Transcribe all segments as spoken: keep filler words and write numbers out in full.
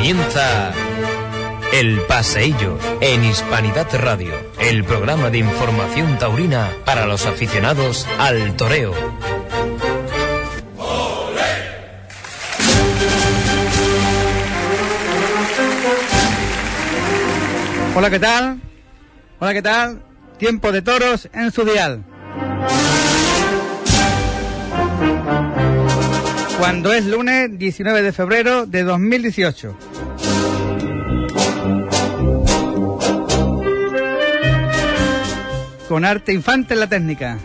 Comienza El Paseillo en Hispanidad Radio, el programa de información taurina para los aficionados al toreo. Hola, ¿qué tal? Hola, ¿qué tal? Tiempo de toros en su dial. Cuando es lunes diecinueve de febrero de dos mil dieciocho. Con Arte Infante en la técnica.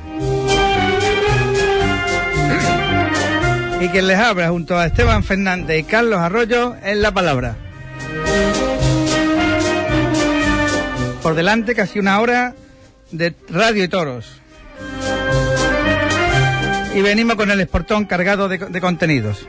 Y quien les habla junto a Esteban Fernández y Carlos Arroyo en la palabra. Por delante casi una hora de radio y toros. Y venimos con el esportón cargado de, de contenidos.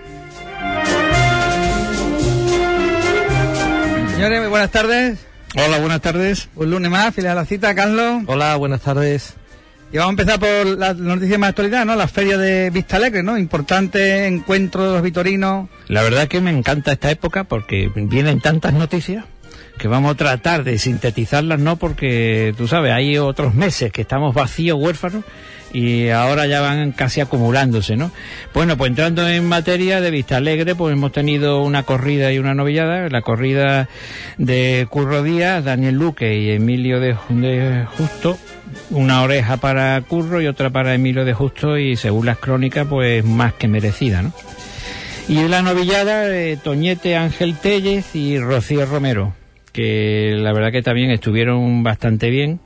Señores, muy buenas tardes. Hola, buenas tardes. Un lunes más, fieles a la cita, Carlos. Hola, buenas tardes. Y vamos a empezar por la noticia más actualidad, ¿no? La feria de Vista Alegre, ¿no? Importante encuentro de los vitorinos. La verdad que me encanta esta época porque vienen tantas noticias que vamos a tratar de sintetizarlas, ¿no? Porque, tú sabes, hay otros meses que estamos vacíos, huérfanos, y ahora ya van casi acumulándose, ¿no? Bueno, pues entrando en materia de Vista Alegre, pues hemos tenido una corrida y una novillada. La corrida de Curro Díaz, Daniel Luque y Emilio de, de Justo. Una oreja para Curro y otra para Emilio de Justo, y según las crónicas, pues más que merecida, ¿no? Y en la novillada, eh, Toñete Ángel Tellez y Rocío Romero, que la verdad que también estuvieron bastante bien,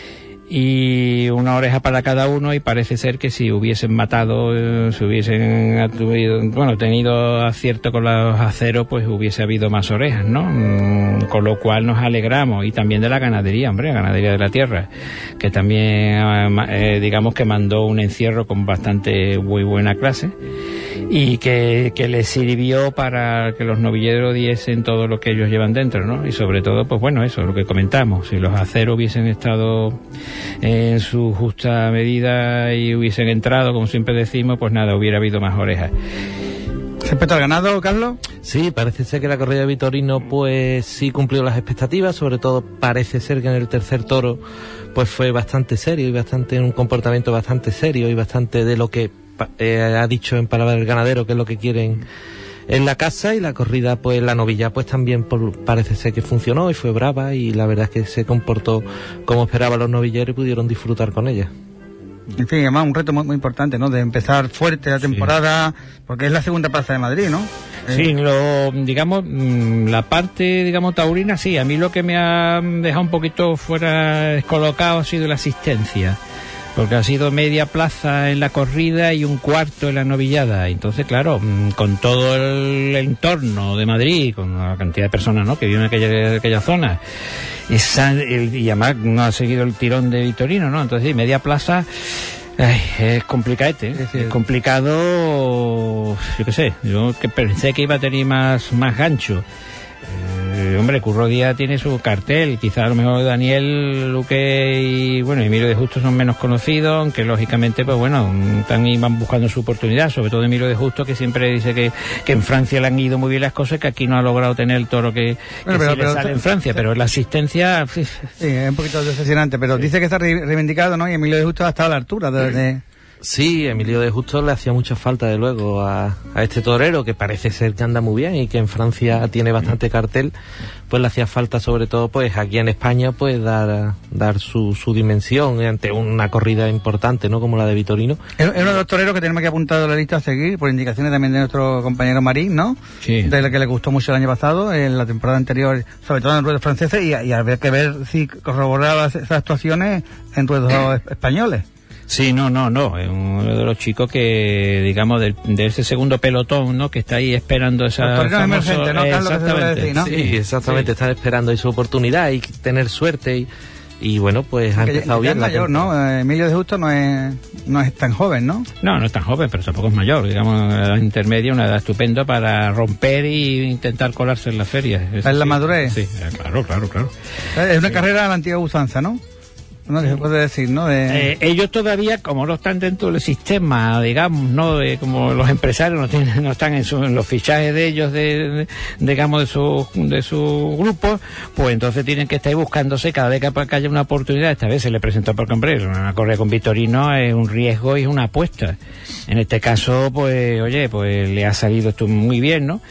y una oreja para cada uno, y parece ser que si hubiesen matado, eh, si hubiesen atuvido, bueno, tenido acierto con los aceros, pues hubiese habido más orejas, ¿no? Mm, con lo cual nos alegramos, y también de la ganadería, hombre, la ganadería de la tierra, que también, eh, digamos que mandó un encierro con bastante muy buena clase, y que, que les sirvió para que los novilleros diesen todo lo que ellos llevan dentro, ¿no? Y sobre todo, pues bueno, eso, lo que comentamos, si los aceros hubiesen estado en su justa medida y hubiesen entrado, como siempre decimos, pues nada, hubiera habido más orejas. Respecto al ganado, Carlos. Sí, parece ser que la corrida de Vitorino pues sí cumplió las expectativas, sobre todo parece ser que en el tercer toro pues fue bastante serio y bastante un comportamiento bastante serio y bastante de lo que eh, ha dicho en palabras del ganadero, que es lo que quieren en la casa. Y la corrida, pues la novilla pues también por, parece ser que funcionó y fue brava, y la verdad es que se comportó como esperaban los novilleros y pudieron disfrutar con ella. En fin, además un reto muy, muy importante, ¿no? De empezar fuerte la temporada, sí. Porque es la segunda plaza de Madrid, ¿no? Sí, lo, digamos, la parte, digamos, taurina, sí. A mí lo que me ha dejado un poquito fuera descolocado ha sido la asistencia, porque ha sido media plaza en la corrida y un cuarto en la novillada. Entonces, claro, con todo el entorno de Madrid, con la cantidad de personas, ¿no?, que viven en aquella, aquella zona, esa, el, y además no ha seguido el tirón de Vitorino, ¿no? Entonces, sí, media plaza, ay, es complicadete, ¿eh? Es complicado, yo qué sé, yo que pensé que iba a tener más, más gancho. Eh, hombre, Curro Díaz tiene su cartel, quizá a lo mejor Daniel Luque y bueno, Emilio de Justo son menos conocidos, aunque lógicamente pues bueno, están van buscando su oportunidad, sobre todo Emilio de Justo, que siempre dice que, que en Francia le han ido muy bien las cosas, que aquí no ha logrado tener el toro que, bueno, que pero, sí pero, le sale pero, en Francia, pero la asistencia sí, es un poquito decepcionante, pero sí. Dice que está reivindicado, ¿no? Y Emilio de Justo ha estado a la altura de... de... Sí, Emilio de Justo le hacía mucha falta, de luego, a, a este torero, que parece ser que anda muy bien y que en Francia tiene bastante cartel. Pues le hacía falta, sobre todo, pues aquí en España, pues dar dar su, su dimensión ante una corrida importante, ¿no?, como la de Vitorino. Es uno de los toreros que tenemos que apuntar a la lista a seguir, por indicaciones también de nuestro compañero Marín, ¿no? Sí. De la que le gustó mucho el año pasado, en la temporada anterior, sobre todo en ruedos franceses, y, y habría que ver si corroboraba esas actuaciones en ruedos españoles. Sí, no, no, no, es uno de los chicos que, digamos, de, de ese segundo pelotón, ¿no?, que está ahí esperando esa famoso... ¿no? Exactamente, decir, ¿no? Sí, exactamente, sí. Están esperando su oportunidad y tener suerte, y, y bueno, pues ha que empezado ya, ya bien. Es mayor, ¿no? Emilio de Justo no es, no es tan joven, ¿no? No, no es tan joven, pero tampoco es mayor, digamos, una edad intermedia, una edad estupenda para romper e intentar colarse en las ferias. ¿Es la sí, madurez? Sí, claro, claro, claro. Es una sí. carrera a la antigua usanza, ¿no? ¿no? ¿Qué se puede decir, no? De... Eh, ellos todavía, como no están dentro del sistema, digamos, no de, como los empresarios no tienen, no están en, su, en los fichajes de ellos, de, de digamos, de su de su grupo, pues entonces tienen que estar buscándose cada vez que, que haya una oportunidad. Esta vez se le presentó por hombre, una correa con Vitorino es un riesgo y es una apuesta. En este caso, pues, oye, pues le ha salido esto muy bien, ¿no?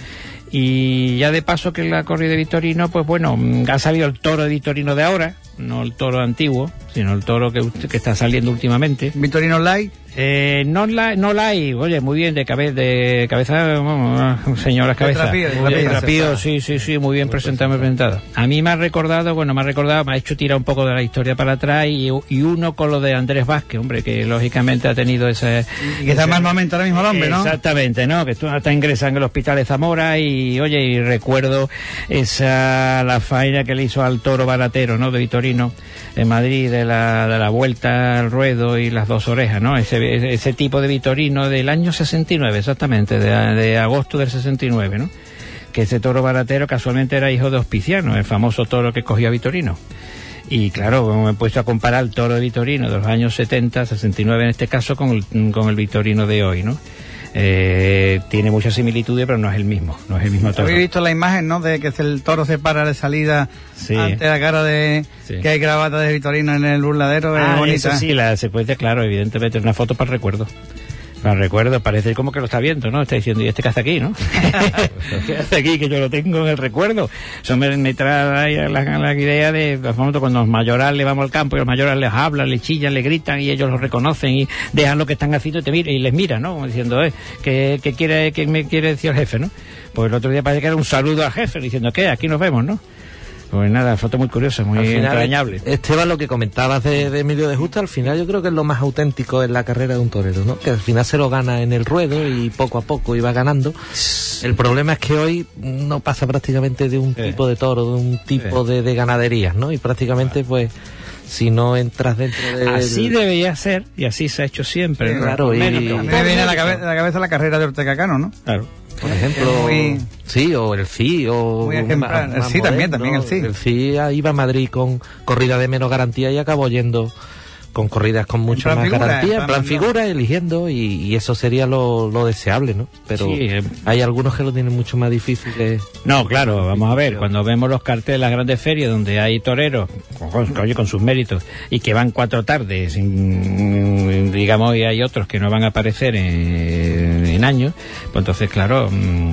Y ya de paso que la corrida de Vitorino, pues bueno, ha salido el toro de Vitorino de ahora, no el toro antiguo, sino el toro que, que está saliendo últimamente. ¿Vitorino Light? Eh, no la, no la hay, oye, muy bien, de, cabe, de cabeza, vamos, señoras cabeza. De trapío, de muy bien, trapío, trapío, sí, sí, sí, muy bien presentado, muy presentado. A mí me ha recordado, bueno, me ha recordado, me ha hecho tirar un poco de la historia para atrás y, y uno con lo de Andrés Vázquez, hombre, que lógicamente ha tenido ese... Y que está en mal momento ahora mismo el hombre, ¿no? Exactamente, ¿no? Que está ingresando en el hospital de Zamora y, oye, y recuerdo esa, la faena que le hizo al toro baratero, ¿no? De Vitorino, en Madrid, de la, de la vuelta al ruedo y las dos orejas, ¿no? Ese, ese tipo de Vitorino del año sesenta y nueve, exactamente, de, de agosto del sesenta y nueve, ¿no? Que ese toro baratero casualmente era hijo de Hospiciano, el famoso toro que cogió a Vitorino. Y claro, me he puesto a comparar el toro de Vitorino de los años setenta, sesenta y nueve en este caso, con el, con el Vitorino de hoy, ¿no? Eh, tiene muchas similitudes, pero no es el mismo, no es el mismo toro. ¿Habéis visto la imagen, no? De que el toro se para de salida, sí, ante la cara de sí, que hay grabata de Vitorino en el burladero? Ah, es bonita. Eso sí, la secuencia, claro, evidentemente, es una foto para el recuerdo. Para el recuerdo, parece como que lo está viendo, ¿no? Está diciendo, ¿y este qué hace aquí, no? ¿Qué hace aquí? Que yo lo tengo en el recuerdo. Eso me, me trae la, la, la idea de, de cuando los mayorales vamos al campo y los mayorales les hablan, les chillan, les gritan y ellos los reconocen y dejan lo que están haciendo y te miran y les miran, ¿no? Como diciendo, eh, ¿qué, qué quiere, qué me quiere decir el jefe, no? Pues el otro día parece que era un saludo al jefe diciendo, ¿qué? Aquí nos vemos, ¿no? Pues nada, foto muy curiosa, muy final, entrañable. Esteban, lo que comentabas de, de Emilio de Justa, al final yo creo que es lo más auténtico en la carrera de un torero, ¿no? Que al final se lo gana en el ruedo y poco a poco iba ganando. El problema es que hoy no pasa prácticamente de un eh. tipo de toro, de un tipo eh. de, de ganaderías, ¿no? Y prácticamente, pues, si no entras dentro de... Así debería ser, y así se ha hecho siempre, sí, ¿no? Claro, y... A mí me viene a la cabeza, a la cabeza la carrera de Ortega Cano, ¿no? Claro. Por ejemplo, muy... sí, o el C I, o... Muy ejemplar. Más, más el C I también, también el C I. El C I iba a Madrid con corrida de menos garantía y acabó yendo con corridas con mucha más figura, garantía, en plan figura, eligiendo, y, y eso sería lo, lo deseable, ¿no? Pero sí, eh, hay algunos que lo tienen mucho más difícil de... No, claro, vamos a ver, cuando vemos los carteles de las grandes ferias donde hay toreros, con, con, con sus méritos, y que van cuatro tardes, sin, digamos, y hay otros que no van a aparecer en, en años, pues entonces, claro... Mmm,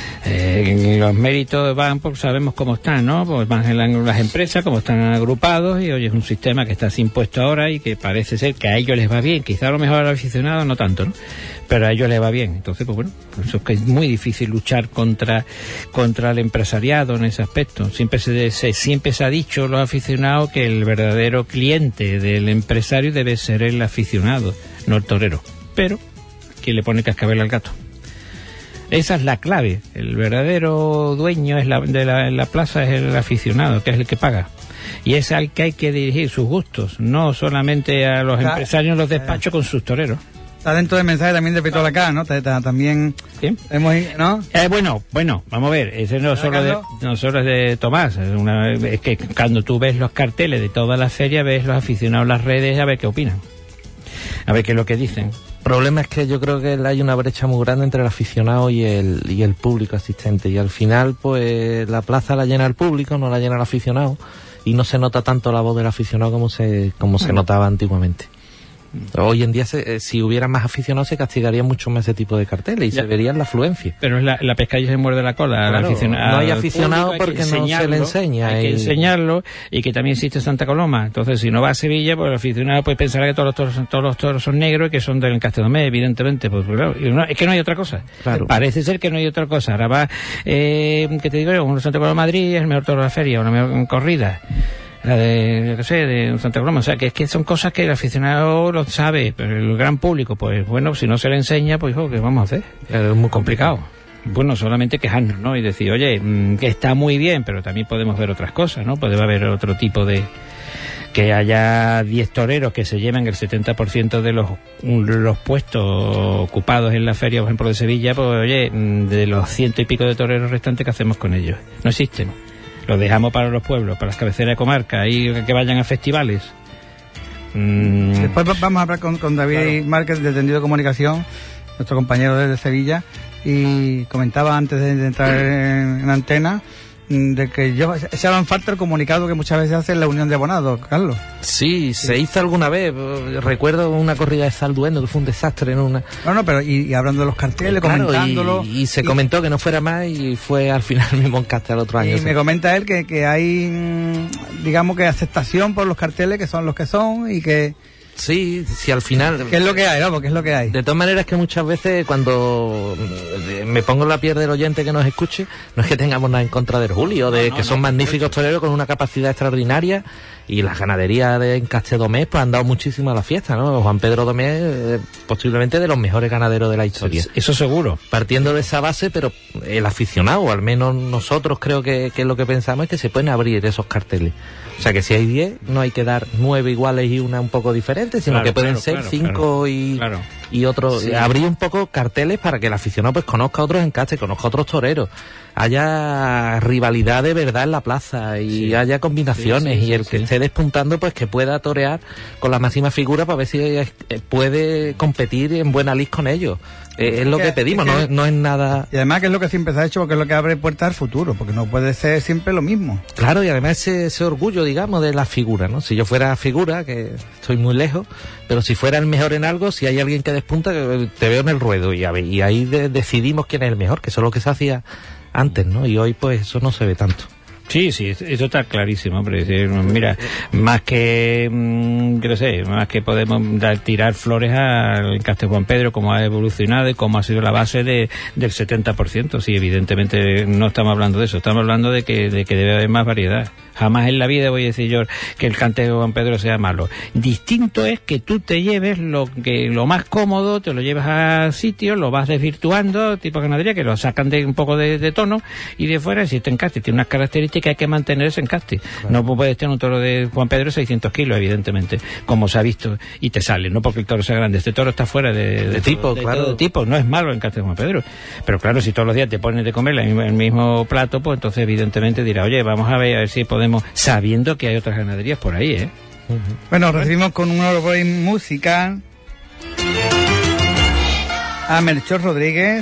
Eh, los méritos van, pues sabemos cómo están, ¿no? Pues van en, la, en las empresas, cómo están agrupados, y oye, es un sistema que está así impuesto ahora y que parece ser que a ellos les va bien, quizá a lo mejor al aficionado no tanto, ¿no? Pero a ellos les va bien. Entonces, pues bueno, por eso es que es muy difícil luchar contra contra el empresariado en ese aspecto. Siempre se, se siempre se ha dicho los aficionados que el verdadero cliente del empresario debe ser el aficionado, no el torero. Pero, ¿quién le pone cascabel al gato? Esa es la clave. El verdadero dueño es la, de la, la plaza es el aficionado, que es el que paga. Y es al que hay que dirigir sus gustos, no solamente a los empresarios en los despachos con sus toreros. Está dentro del mensaje también de Pistola K, ¿no? También ¿sí? hemos, ¿no? Eh, bueno, bueno, vamos a ver, ese no solo de, no solo es de Tomás, es, una, es que cuando tú ves los carteles de todas las ferias, ves los aficionados en las redes a ver qué opinan, a ver qué es lo que dicen. El problema es que yo creo que hay una brecha muy grande entre el aficionado y el y el público asistente, y al final pues la plaza la llena el público, no la llena el aficionado, y no se nota tanto la voz del aficionado como se como se notaba antiguamente. Hoy en día, se, si hubiera más aficionados, se castigaría mucho más ese tipo de carteles y ya se verían la afluencia. Pero es la, la pescadilla se muerde la cola. Claro, aficionado, no hay aficionado porque no se le enseña. Hay y... que enseñarlo, y que también existe Santa Coloma. Entonces, si no va a Sevilla, pues el aficionado pues pensará que todos los toros, todos los toros son negros y que son del Castellomé, evidentemente. Pues, claro, no, es que no hay otra cosa. Claro. Parece ser que no hay otra cosa. Ahora va, eh, que te digo yo, un Santa Coloma Madrid es el mejor toro de la feria, una mejor corrida. La de, yo qué sé, de Santa Coloma. O sea, que es que son cosas que el aficionado lo sabe, pero el gran público, pues bueno, si no se le enseña, pues oh, ¿qué vamos a hacer? Es muy complicado. Bueno, solamente quejarnos, ¿no? Y decir, oye, mmm, que está muy bien, pero también podemos ver otras cosas, ¿no? Puede haber otro tipo de... que haya diez toreros que se lleven el setenta por ciento de los, los puestos ocupados en la feria, por ejemplo, de Sevilla, pues oye, de los ciento y pico de toreros restantes, ¿qué hacemos con ellos? No existen. Los dejamos para los pueblos, para las cabeceras de comarca, y que vayan a festivales. Mm. Después vamos a hablar con, con David claro. Márquez, de Tendido de Comunicación, nuestro compañero desde Sevilla, y comentaba antes de, de entrar en, en antena de que yo echaban falta el comunicado que muchas veces hace la Unión de Abonados, Carlos. Sí, sí, se hizo alguna vez. Recuerdo una corrida de Zalduendo que fue un desastre en una. No, no, pero y, y hablando de los carteles, claro, comentándolo. Y, y se y... comentó que no fuera más y fue al final mismo en Moncaste al otro año. Y sí. me comenta él que, que hay, digamos que aceptación por los carteles que son los que son y que. Sí, sí, al final... ¿Qué es lo que hay, no? Porque es lo que hay. De todas maneras que muchas veces cuando me pongo en la piel del oyente que nos escuche, no es que tengamos nada en contra del Julio, de no, no, que son no, magníficos toreros con una capacidad extraordinaria, y las ganaderías de Encaste Domés pues han dado muchísimo a la fiesta, ¿no? Juan Pedro Domés, eh, posiblemente de los mejores ganaderos de la historia. Eso, eso seguro. Partiendo de esa base, pero el aficionado, o al menos nosotros creo que, que es lo que pensamos, es que se pueden abrir esos carteles. O sea que si hay diez, no hay que dar nueve iguales y una un poco diferente, sino claro, que pueden claro, ser claro, cinco claro, y, claro. y otros. Sí. Abrir un poco carteles para que el aficionado pues conozca a otros encastes, conozca a otros toreros, haya rivalidad de verdad en la plaza y sí. haya combinaciones, sí, sí, y el sí, que sí. esté despuntando pues que pueda torear con la máxima figura para ver si puede competir en buena lid con ellos. Eh, es lo que, que pedimos, es que, no, es, no es nada... Y además que es lo que siempre se ha hecho, porque es lo que abre puertas al futuro, porque no puede ser siempre lo mismo. Claro, y además ese, ese orgullo, digamos, de la figura, ¿no? Si yo fuera figura, que estoy muy lejos, pero si fuera el mejor en algo, si hay alguien que despunta, te veo en el ruedo, y, a ver, y ahí de, decidimos quién es el mejor, que eso es lo que se hacía antes, ¿no? Y hoy pues eso no se ve tanto. Sí, sí, eso está clarísimo, hombre. Mira, más que, mmm, yo no sé, más que podemos dar, tirar flores al Encaste Juan Pedro, como ha evolucionado y cómo ha sido la base de, del setenta por ciento. Sí, evidentemente no estamos hablando de eso, estamos hablando de que, de que debe haber más variedad. Jamás en la vida voy a decir yo que el cante de Juan Pedro sea malo. Distinto es que tú te lleves lo que lo más cómodo, te lo llevas a sitio, lo vas desvirtuando, tipo ganadería, que lo sacan de un poco de, de tono, y de fuera, si este encaste tiene unas características que hay que mantener ese encaste. Claro. No puedes tener un toro de Juan Pedro de seiscientos kilos, evidentemente, como se ha visto, y te sale, no porque el toro sea grande. Este toro está fuera de, de, de tipo, de, claro. De tipo, no es malo el encaste de Juan Pedro. Pero claro, si todos los días te pones de comer el mismo, el mismo plato, pues entonces evidentemente dirá, oye, vamos a ver, a ver si podemos, sabiendo que hay otras ganaderías por ahí, ¿eh? Uh-huh. Bueno, recibimos con un oro musical a Melchor Rodríguez,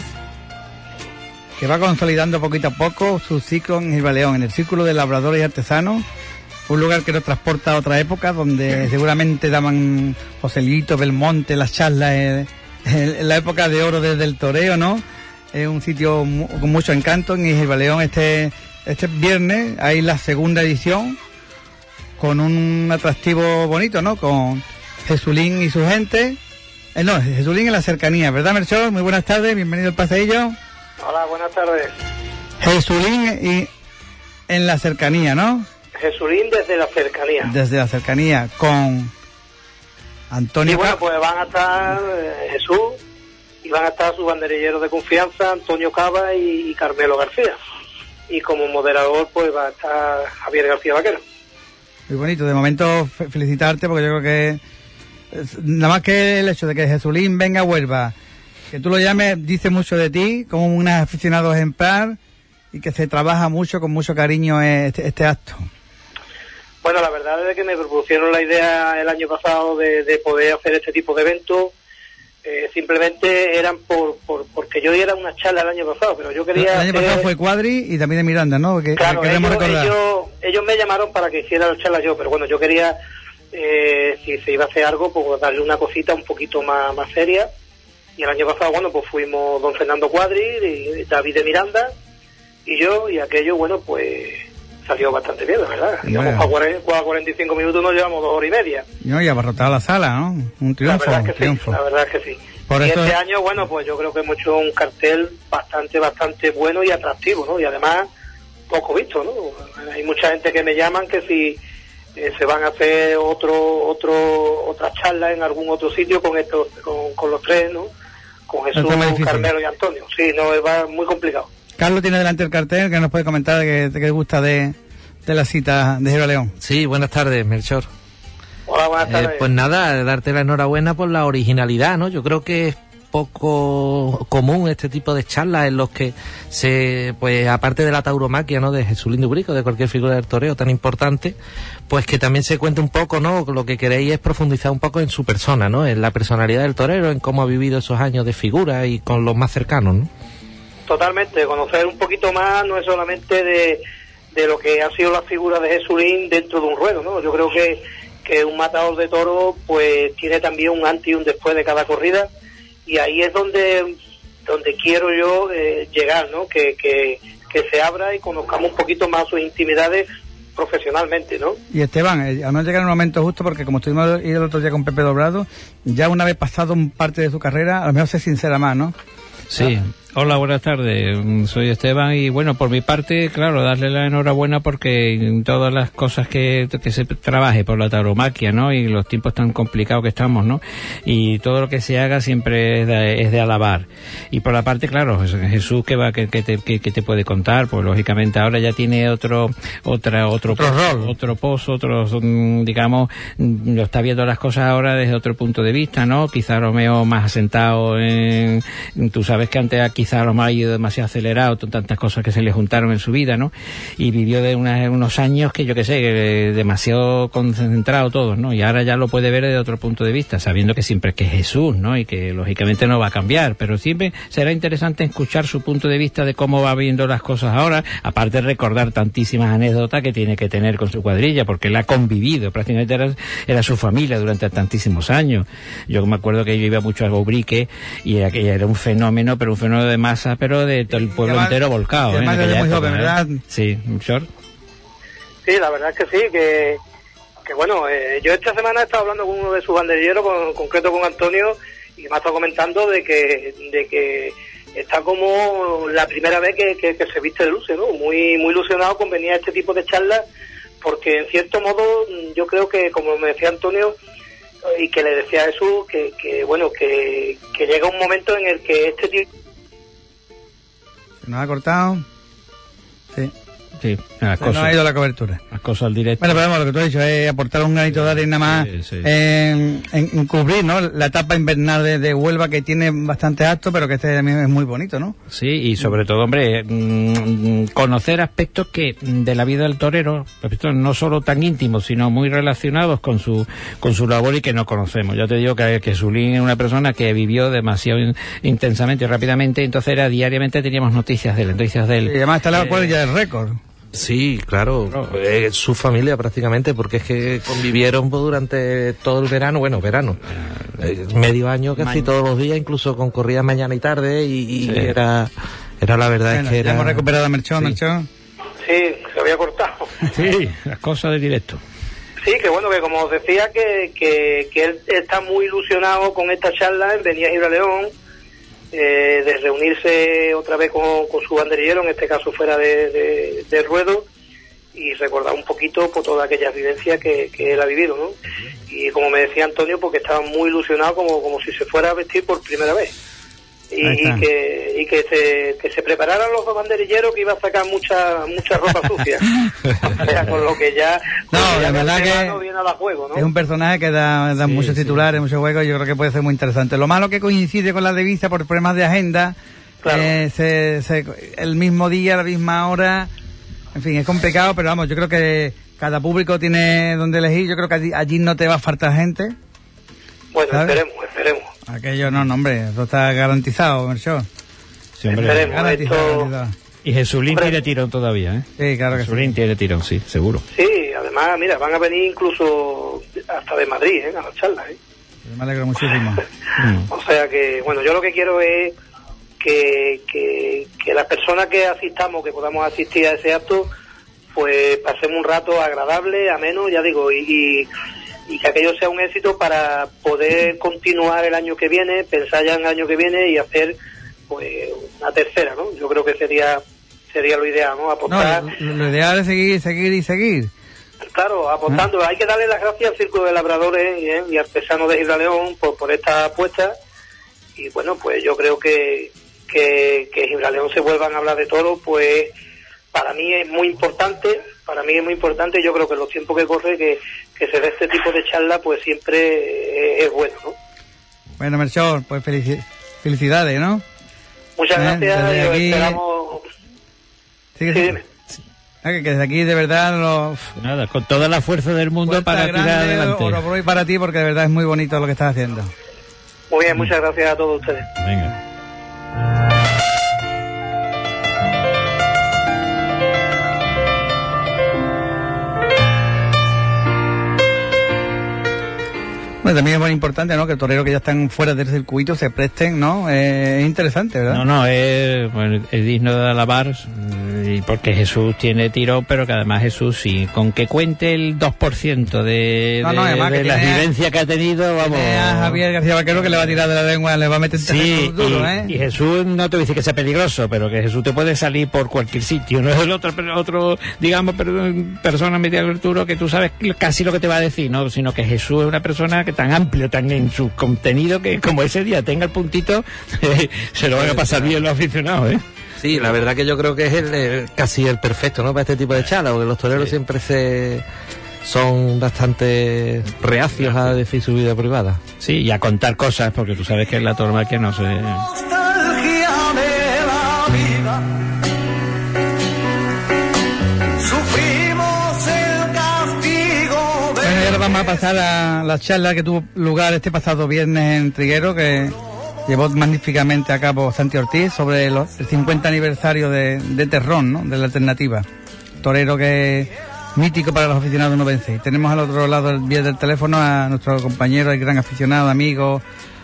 que va consolidando poquito a poco su ciclo en Gibraleón, en el Círculo de Labradores y Artesanos, un lugar que nos transporta a otra época, donde seguramente daban Joselito, Belmonte, las charlas en, en la época de oro desde el toreo, ¿no? Es un sitio mu- con mucho encanto en Gibraleón. Este Este viernes hay la segunda edición con un atractivo bonito, ¿no? Con Jesulín y su gente. Eh, no, Jesulín en la cercanía, ¿verdad, Melchor? Muy buenas tardes, bienvenido al paseillo. Hola, buenas tardes. Jesulín y en la cercanía, ¿no? Jesulín desde la cercanía. Desde la cercanía, con Antonio... Y bueno, pues van a estar eh, Jesús, y van a estar sus banderilleros de confianza, Antonio Cava y, y Carmelo García. Y como moderador pues va a estar Javier García Vaquero. Muy bonito, de momento fe- felicitarte, porque yo creo que es, nada más que el hecho de que Jesulín venga a Huelva, que tú lo llames, dice mucho de ti, como un aficionado ejemplar, y que se trabaja mucho, con mucho cariño este, este acto. Bueno, la verdad es que me propusieron la idea el año pasado de, de poder hacer este tipo de eventos. Eh, simplemente eran por, por porque yo diera una charla el año pasado, pero yo quería... El año pasado hacer... fue Cuadri y también de Miranda, ¿no? Que, claro, que ellos, ellos, ellos me llamaron para que hiciera la charla yo, pero bueno, yo quería, eh, si se iba a hacer algo, pues darle una cosita un poquito más, más seria. Y el año pasado, bueno, pues fuimos don Fernando Cuadri, y David de Miranda y yo, y aquello, bueno, pues salió bastante bien, la verdad. Bueno. Digamos, a cuarenta y cinco minutos nos llevamos dos horas y media. No, y abarrotado la sala, ¿no? Un triunfo, la verdad es que un triunfo. Sí, la verdad es que sí. Por y eso... este año, bueno, pues yo creo que hemos hecho un cartel bastante, bastante bueno y atractivo, ¿no? Y además, poco visto, ¿no? Hay mucha gente que me llaman que si eh, se van a hacer otro, otro, otras charlas en algún otro sitio con estos, con, con los tres, ¿no? Con Jesús, Carmelo y Antonio. Sí, no, va muy complicado. Carlos tiene delante el cartel, que nos puede comentar que, que gusta de, de la cita de Gibraleón. Sí, buenas tardes, Melchor. Hola, buenas tardes. Eh, pues nada, darte la enhorabuena por la originalidad, ¿no? Yo creo que poco común este tipo de charlas en los que se, pues aparte de la tauromaquia, ¿no?, de Jesulín de Ubrique, de cualquier figura del toreo tan importante, pues que también se cuente un poco, ¿no? Lo que queréis es profundizar un poco en su persona, ¿no?, en la personalidad del torero, en cómo ha vivido esos años de figura y con los más cercanos, ¿no? Totalmente, conocer un poquito más no es solamente de, de lo que ha sido la figura de Jesulín dentro de un ruedo, ¿no? Yo creo que, que un matador de toros pues tiene también un antes y un después de cada corrida, y ahí es donde donde quiero yo eh, llegar, ¿no? Que, que, que se abra y conozcamos un poquito más sus intimidades profesionalmente, ¿no? Y Esteban, eh, además llega en un momento justo porque como estuvimos el otro día con Pepe Dobrado, ya una vez pasado un parte de su carrera, a lo mejor se sincera más, ¿no? Sí. Ah. Hola, buenas tardes. Soy Esteban y bueno, por mi parte, claro, darle la enhorabuena porque en todas las cosas que, que se trabaje por la tauromaquia, ¿no? Y los tiempos tan complicados que estamos, ¿no? Y todo lo que se haga siempre es de, es de alabar. Y por la parte, claro, Jesús, que va, que, que, te, que, que te puede contar, pues lógicamente ahora ya tiene otro, otra, otro, otro pozo, rol, otro pozo, otro, digamos, lo está viendo las cosas ahora desde otro punto de vista, ¿no? Quizá Romeo más asentado en, tú sabes que antes aquí quizá a lo más ha ido demasiado acelerado, tantas cosas que se le juntaron en su vida, ¿no? Y vivió de una, unos años que yo qué sé, que demasiado concentrado todos, ¿no? Y ahora ya lo puede ver desde otro punto de vista, sabiendo que siempre es que es Jesús, ¿no? Y que lógicamente no va a cambiar, pero siempre será interesante escuchar su punto de vista de cómo va viendo las cosas ahora, aparte de recordar tantísimas anécdotas que tiene que tener con su cuadrilla, porque él ha convivido, prácticamente era, era su familia durante tantísimos años. Yo me acuerdo que yo iba mucho a Ubrique y era, que era un fenómeno, pero un fenómeno de masa, pero de todo el pueblo además, entero volcado, ¿eh? Además, muy joven, ¿verdad? Sí, ¿Short? Sí, la verdad es que sí, que, que bueno, eh, yo esta semana he estado hablando con uno de sus banderilleros, con, en concreto con Antonio, y me ha estado comentando de que de que está como la primera vez que, que, que se viste de luces, ¿no? Muy, muy ilusionado con venir a este tipo de charlas, porque en cierto modo yo creo que, como me decía Antonio, y que le decía a Jesús, que, que bueno, que, que llega un momento en el que este tipo... ¿Nos ha cortado? Sí. Sí, las cosas, no ha ido la cobertura. Las cosas al directo. Bueno, pero vamos, lo que tú has dicho es aportar un granito de arena más sí, sí. En, en cubrir, ¿no? La etapa invernal de, de Huelva, que tiene bastante acto, pero que este también es muy bonito, ¿no? Sí, y sobre todo, hombre, mmm, conocer aspectos que de la vida del torero, aspectos no solo tan íntimos, sino muy relacionados con su con su labor y que no conocemos. Yo te digo que, que Zulín es una persona que vivió demasiado in, intensamente y rápidamente, entonces era diariamente teníamos noticias de él, noticias de él. Y además está la eh, ya del récord. Sí, claro, no, eh, su familia prácticamente, porque es que convivieron durante todo el verano, bueno, verano, eh, medio año casi mañana. Todos los días, incluso con corridas mañana y tarde, y, y sí. era era la verdad bueno, es que era... hemos recuperado a Merchón, sí. Merchón. Sí, se había cortado. Sí, las cosas de directo. Sí, que bueno, que como os decía, que, que, que él está muy ilusionado con esta charla en venir a Gibraleón, Eh, de reunirse otra vez con, con su banderillero, en este caso fuera de, de, de ruedo, y recordar un poquito por toda aquella vivencia que, que él ha vivido, ¿no? Y como me decía Antonio, porque estaba muy ilusionado como, como si se fuera a vestir por primera vez. Y, y que y que se, que se prepararan los dos banderilleros, que iba a sacar mucha mucha ropa sucia. O sea, con lo que ya, no, que la ya verdad que no viene a la juego, ¿no? Es un personaje que da, da sí, muchos titulares, sí. muchos juegos, y yo creo que puede ser muy interesante. Lo malo que coincide con la divisa por problemas de agenda, claro. eh, se, se, el mismo día, la misma hora, en fin, es complicado, pero vamos, yo creo que cada público tiene donde elegir. Yo creo que allí, allí no te va a faltar gente. Bueno, ¿sabes? esperemos, esperemos. Aquello no, no, hombre, eso está garantizado, Merchón. Sí, hombre. Esperemos, garantizado, esto... garantizado. Y Jesulín tiene tirón todavía, ¿eh? Sí, claro que Jesulín sí. tiene tirón, sí, seguro. Sí, además, mira, van a venir incluso hasta de Madrid, ¿eh? A las charlas, ¿eh? Me alegro muchísimo. O sea que, bueno, yo lo que quiero es que, que, que las personas que asistamos, que podamos asistir a ese acto, pues pasemos un rato agradable, ameno, ya digo, y... y y que aquello sea un éxito para poder continuar el año que viene, pensar ya en el año que viene y hacer pues una tercera, ¿no? Yo creo que sería sería lo ideal, ¿no? Apostar. No, lo, lo ideal es seguir, seguir y seguir. Claro, apostando. ¿Ah? Hay que darle las gracias al Círculo de Labradores ¿eh? y Artesanos de Gibraleón por, por esta apuesta. Y bueno, pues yo creo que, que, que Gibraleón se vuelvan a hablar de todo, pues para mí es muy importante, para mí es muy importante. Yo creo que en los tiempos que corre, que que se dé este tipo de charla, pues siempre es, es bueno, ¿no? Bueno, Merchón, pues felici- felicidades, ¿no? Muchas ¿Eh? gracias, Desde y aquí... esperamos... Sí, sí, dime. Ah, que desde aquí, de verdad, lo... Nada, con toda la fuerza del mundo Puerta para grande, tirar adelante. oro por hoy para ti, porque de verdad es muy bonito lo que estás haciendo. Muy bien, muchas gracias a todos ustedes. Venga. Bueno, también es muy importante, ¿no?, que toreros que ya están fuera del circuito se presten, ¿no? Eh, es interesante, ¿verdad? No, no, es, bueno, es digno de alabar, y porque Jesús tiene tiro, pero que además Jesús, sí, con que cuente el dos por ciento de, no, no, de, además de que las tiene, vivencias que ha tenido, vamos... Tiene a Javier García Vaquero que le va a tirar de la lengua, le va a meter Sí, duro, y, ¿eh? y Jesús no te dice que sea peligroso, pero que Jesús te puede salir por cualquier sitio, no es el otro, otro digamos, persona media Arturo, que tú sabes casi lo que te va a decir, no, sino que Jesús es una persona que tan amplio, tan en su contenido, que como ese día tenga el puntito, eh, se lo van a pasar bien los aficionados, ¿eh? Sí, la verdad que yo creo que es el, el casi el perfecto, ¿no?, para este tipo de charlas, porque los toreros sí. siempre se son bastante reacios a decir su vida privada. Sí, y a contar cosas, porque tú sabes que en la tauromaquia no se... Vamos a pasar a la charla que tuvo lugar este pasado viernes en Triguero, que llevó magníficamente a cabo Santi Ortiz sobre los, el cincuenta aniversario de, de Terrón, ¿no?, de la alternativa. Torero que es mítico para los aficionados nubenses. Y tenemos al otro lado del vía del teléfono a nuestro compañero, el gran aficionado, amigo,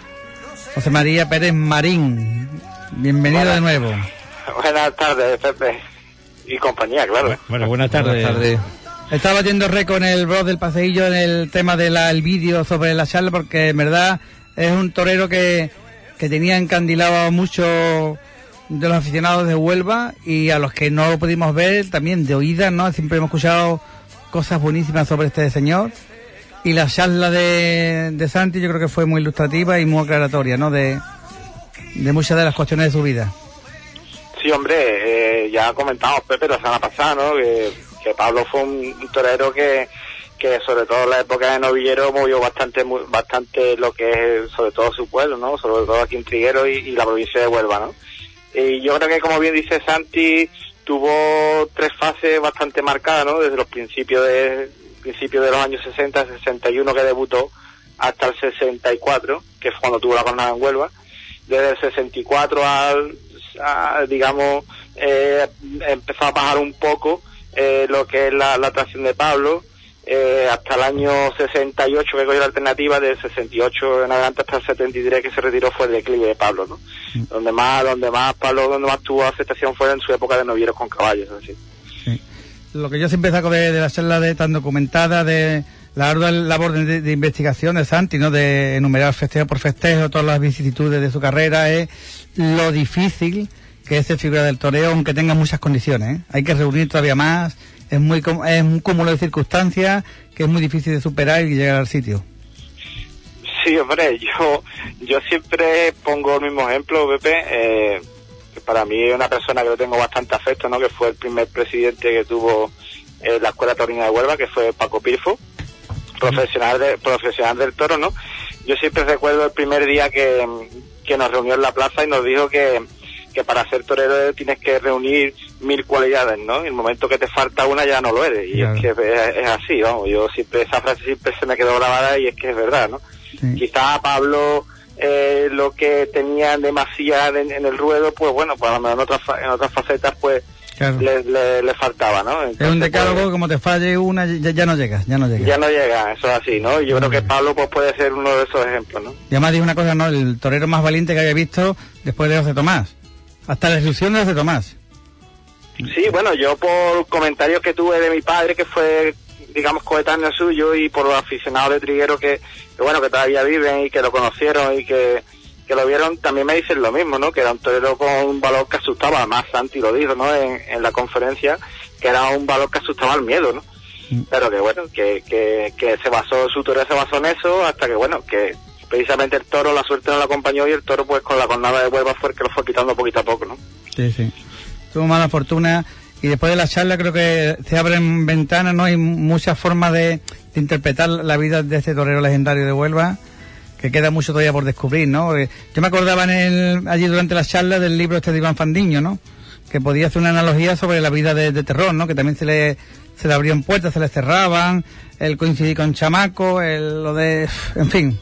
José María Pérez Marín. Bienvenido buenas, de nuevo. Buenas tardes, Pepe. Y compañía, claro. Bueno, buenas tardes. Buenas tardes. Estaba batiendo récord en el blog del Paseillo en el tema del de vídeo sobre la charla, porque en verdad es un torero que, que tenía encandilado a muchos de los aficionados de Huelva, y a los que no lo pudimos ver también de oídas, ¿no? Siempre hemos escuchado cosas buenísimas sobre este señor, y la charla de, de Santi yo creo que fue muy ilustrativa y muy aclaratoria, ¿no?, de, de muchas de las cuestiones de su vida. Sí, hombre, eh, ya comentamos, Pepe, la semana pasada, ¿no?, que que Pablo fue un, un torero que, que sobre todo en la época de novillero movió bastante muy, bastante lo que es sobre todo su pueblo, ¿no?, sobre todo aquí en Triguero y, y la provincia de Huelva, ¿no? Y yo creo que, como bien dice Santi, tuvo tres fases bastante marcadas, ¿no?, desde los principios de principios de los años sesenta, sesenta y uno que debutó, hasta el sesenta y cuatro, que fue cuando tuvo la jornada en Huelva. Desde el sesenta y cuatro al, a, digamos, eh, empezó a bajar un poco Eh, lo que es la, la atracción de Pablo, eh, hasta el año sesenta y ocho que cogió la alternativa, del sesenta y ocho en adelante hasta el setenta y tres que se retiró, fue el declive de Pablo, ¿no? Mm. Donde más, donde más Pablo, donde más tuvo aceptación fue en su época de novilleros con caballos, así. Sí. Lo que yo siempre saco de, de la charla de tan documentada, de la ardua labor de, de investigación de Santi, ¿no?, de enumerar festejo por festejo todas las vicisitudes de su carrera, es lo difícil que es el figura del toreo, aunque tenga muchas condiciones, ¿eh? Hay que reunir todavía más, es muy es un cúmulo de circunstancias que es muy difícil de superar y llegar al sitio. Sí, hombre, yo yo siempre pongo el mismo ejemplo, Pepe, eh, que para mí es una persona que le tengo bastante afecto, ¿no?, que fue el primer presidente que tuvo eh, la Escuela Taurina de Huelva, que fue Paco Pirfo, profesional de, profesional del toro, ¿no? Yo siempre recuerdo el primer día que, que nos reunió en la plaza y nos dijo que que para ser torero tienes que reunir mil cualidades, ¿no? En el momento que te falta una ya no lo eres, y claro. Es que es, es así, vamos, yo siempre, esa frase siempre se me quedó grabada y es que es verdad, ¿no? Sí. Quizá Pablo eh, lo que tenía demasiado en, en el ruedo, pues bueno, pues a lo mejor en otras, en otras facetas pues claro. le, le, le faltaba, ¿no? Entonces, es un decálogo, pues, como te falle una, ya, ya no llegas, ya no llegas. Ya no llega, eso es así, ¿no? Y yo no creo llega. que Pablo pues puede ser uno de esos ejemplos, ¿no? Y además digo una cosa, ¿no? El torero más valiente que había visto después de José Tomás. Hasta la ilusión de José Tomás. Sí, bueno, yo por comentarios que tuve de mi padre, que fue, digamos, coetáneo suyo, y por los aficionados de Triguero que, que bueno, que todavía viven y que lo conocieron y que, que lo vieron, también me dicen lo mismo, ¿no? Que era un torero con un valor que asustaba, además Santi lo dijo, ¿no?, en, en la conferencia, que era un valor que asustaba al miedo, ¿no? Mm. Pero que bueno, que, que, que se basó, su torero se basó en eso, hasta que bueno, que precisamente el toro, la suerte no lo acompañó, y el toro pues con la jornada de Huelva fue el que lo fue quitando poquito a poco, ¿no? Sí, sí. Tuvo mala fortuna, y después de la charla creo que se abren ventanas, ¿no? Hay muchas formas de, de interpretar la vida de este torero legendario de Huelva, que queda mucho todavía por descubrir, ¿no? Yo me acordaba en el, allí durante las charlas del libro este de Iván Fandiño, ¿no? Que podía hacer una analogía sobre la vida de, de terror, ¿no? Que también se le, se le abrían puertas, se le cerraban, el coincidir con Chamaco, el, lo de, en fin.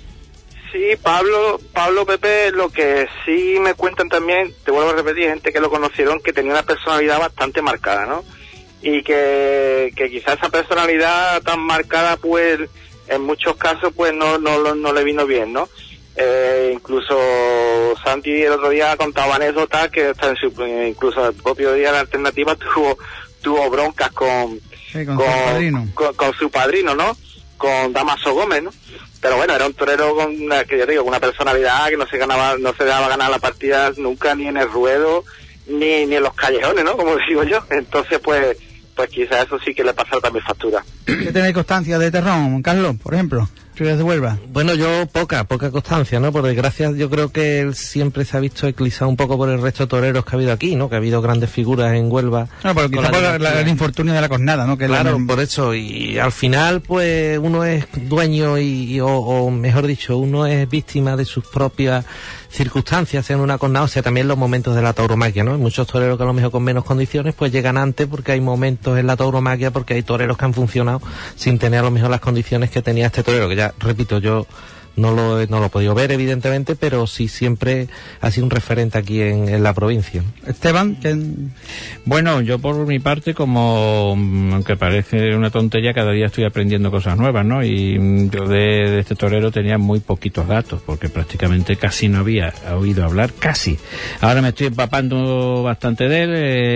Sí, Pablo, Pablo Pepe, lo que sí me cuentan también, te vuelvo a repetir, gente que lo conocieron que tenía una personalidad bastante marcada, ¿no? Y que, que quizás esa personalidad tan marcada, pues, en muchos casos, pues, no, no, no le vino bien, ¿no? Eh, incluso Santi el otro día contaba anécdotas que hasta en su, incluso el propio día de la alternativa tuvo, tuvo broncas con, sí, con, con, su padrino. Con, con su padrino, ¿no? Con Damaso Gómez, ¿no? Pero bueno, era un torero con una, que yo digo, con una personalidad que no se ganaba, no se daba ganar la partida nunca ni en el ruedo, ni, ni en los callejones, ¿no? Como digo yo. Entonces, pues, pues quizás eso sí que le pasó también factura. ¿Qué tenéis constancia de Terrón, Carlos, por ejemplo? ¿Ciudad de Huelva? Bueno, yo poca, poca constancia, ¿no? Por desgracia, yo creo que él siempre se ha visto eclipsado un poco por el resto de toreros que ha habido aquí, ¿no? Que ha habido grandes figuras en Huelva. No, pero quizá por la, la, el infortunio de la cornada, ¿no? Que claro, la... por eso. Y al final, pues, uno es dueño y, y o, o mejor dicho, uno es víctima de sus propias circunstancias, sea en una cornada, o sea, también los momentos de la tauromaquia, ¿no? Hay muchos toreros que a lo mejor con menos condiciones, pues llegan antes porque hay momentos en la tauromaquia, porque hay toreros que han funcionado sin tener a lo mejor las condiciones que tenía este torero, que ya, repito, yo no lo, no lo he podido ver evidentemente, pero sí siempre ha sido un referente aquí en, en la provincia. Esteban, ¿quién? Bueno, yo por mi parte, como aunque parece una tontería, cada día estoy aprendiendo cosas nuevas, ¿no? Y yo de, de este torero tenía muy poquitos datos, porque prácticamente casi no había oído hablar, casi. Ahora me estoy empapando bastante de él,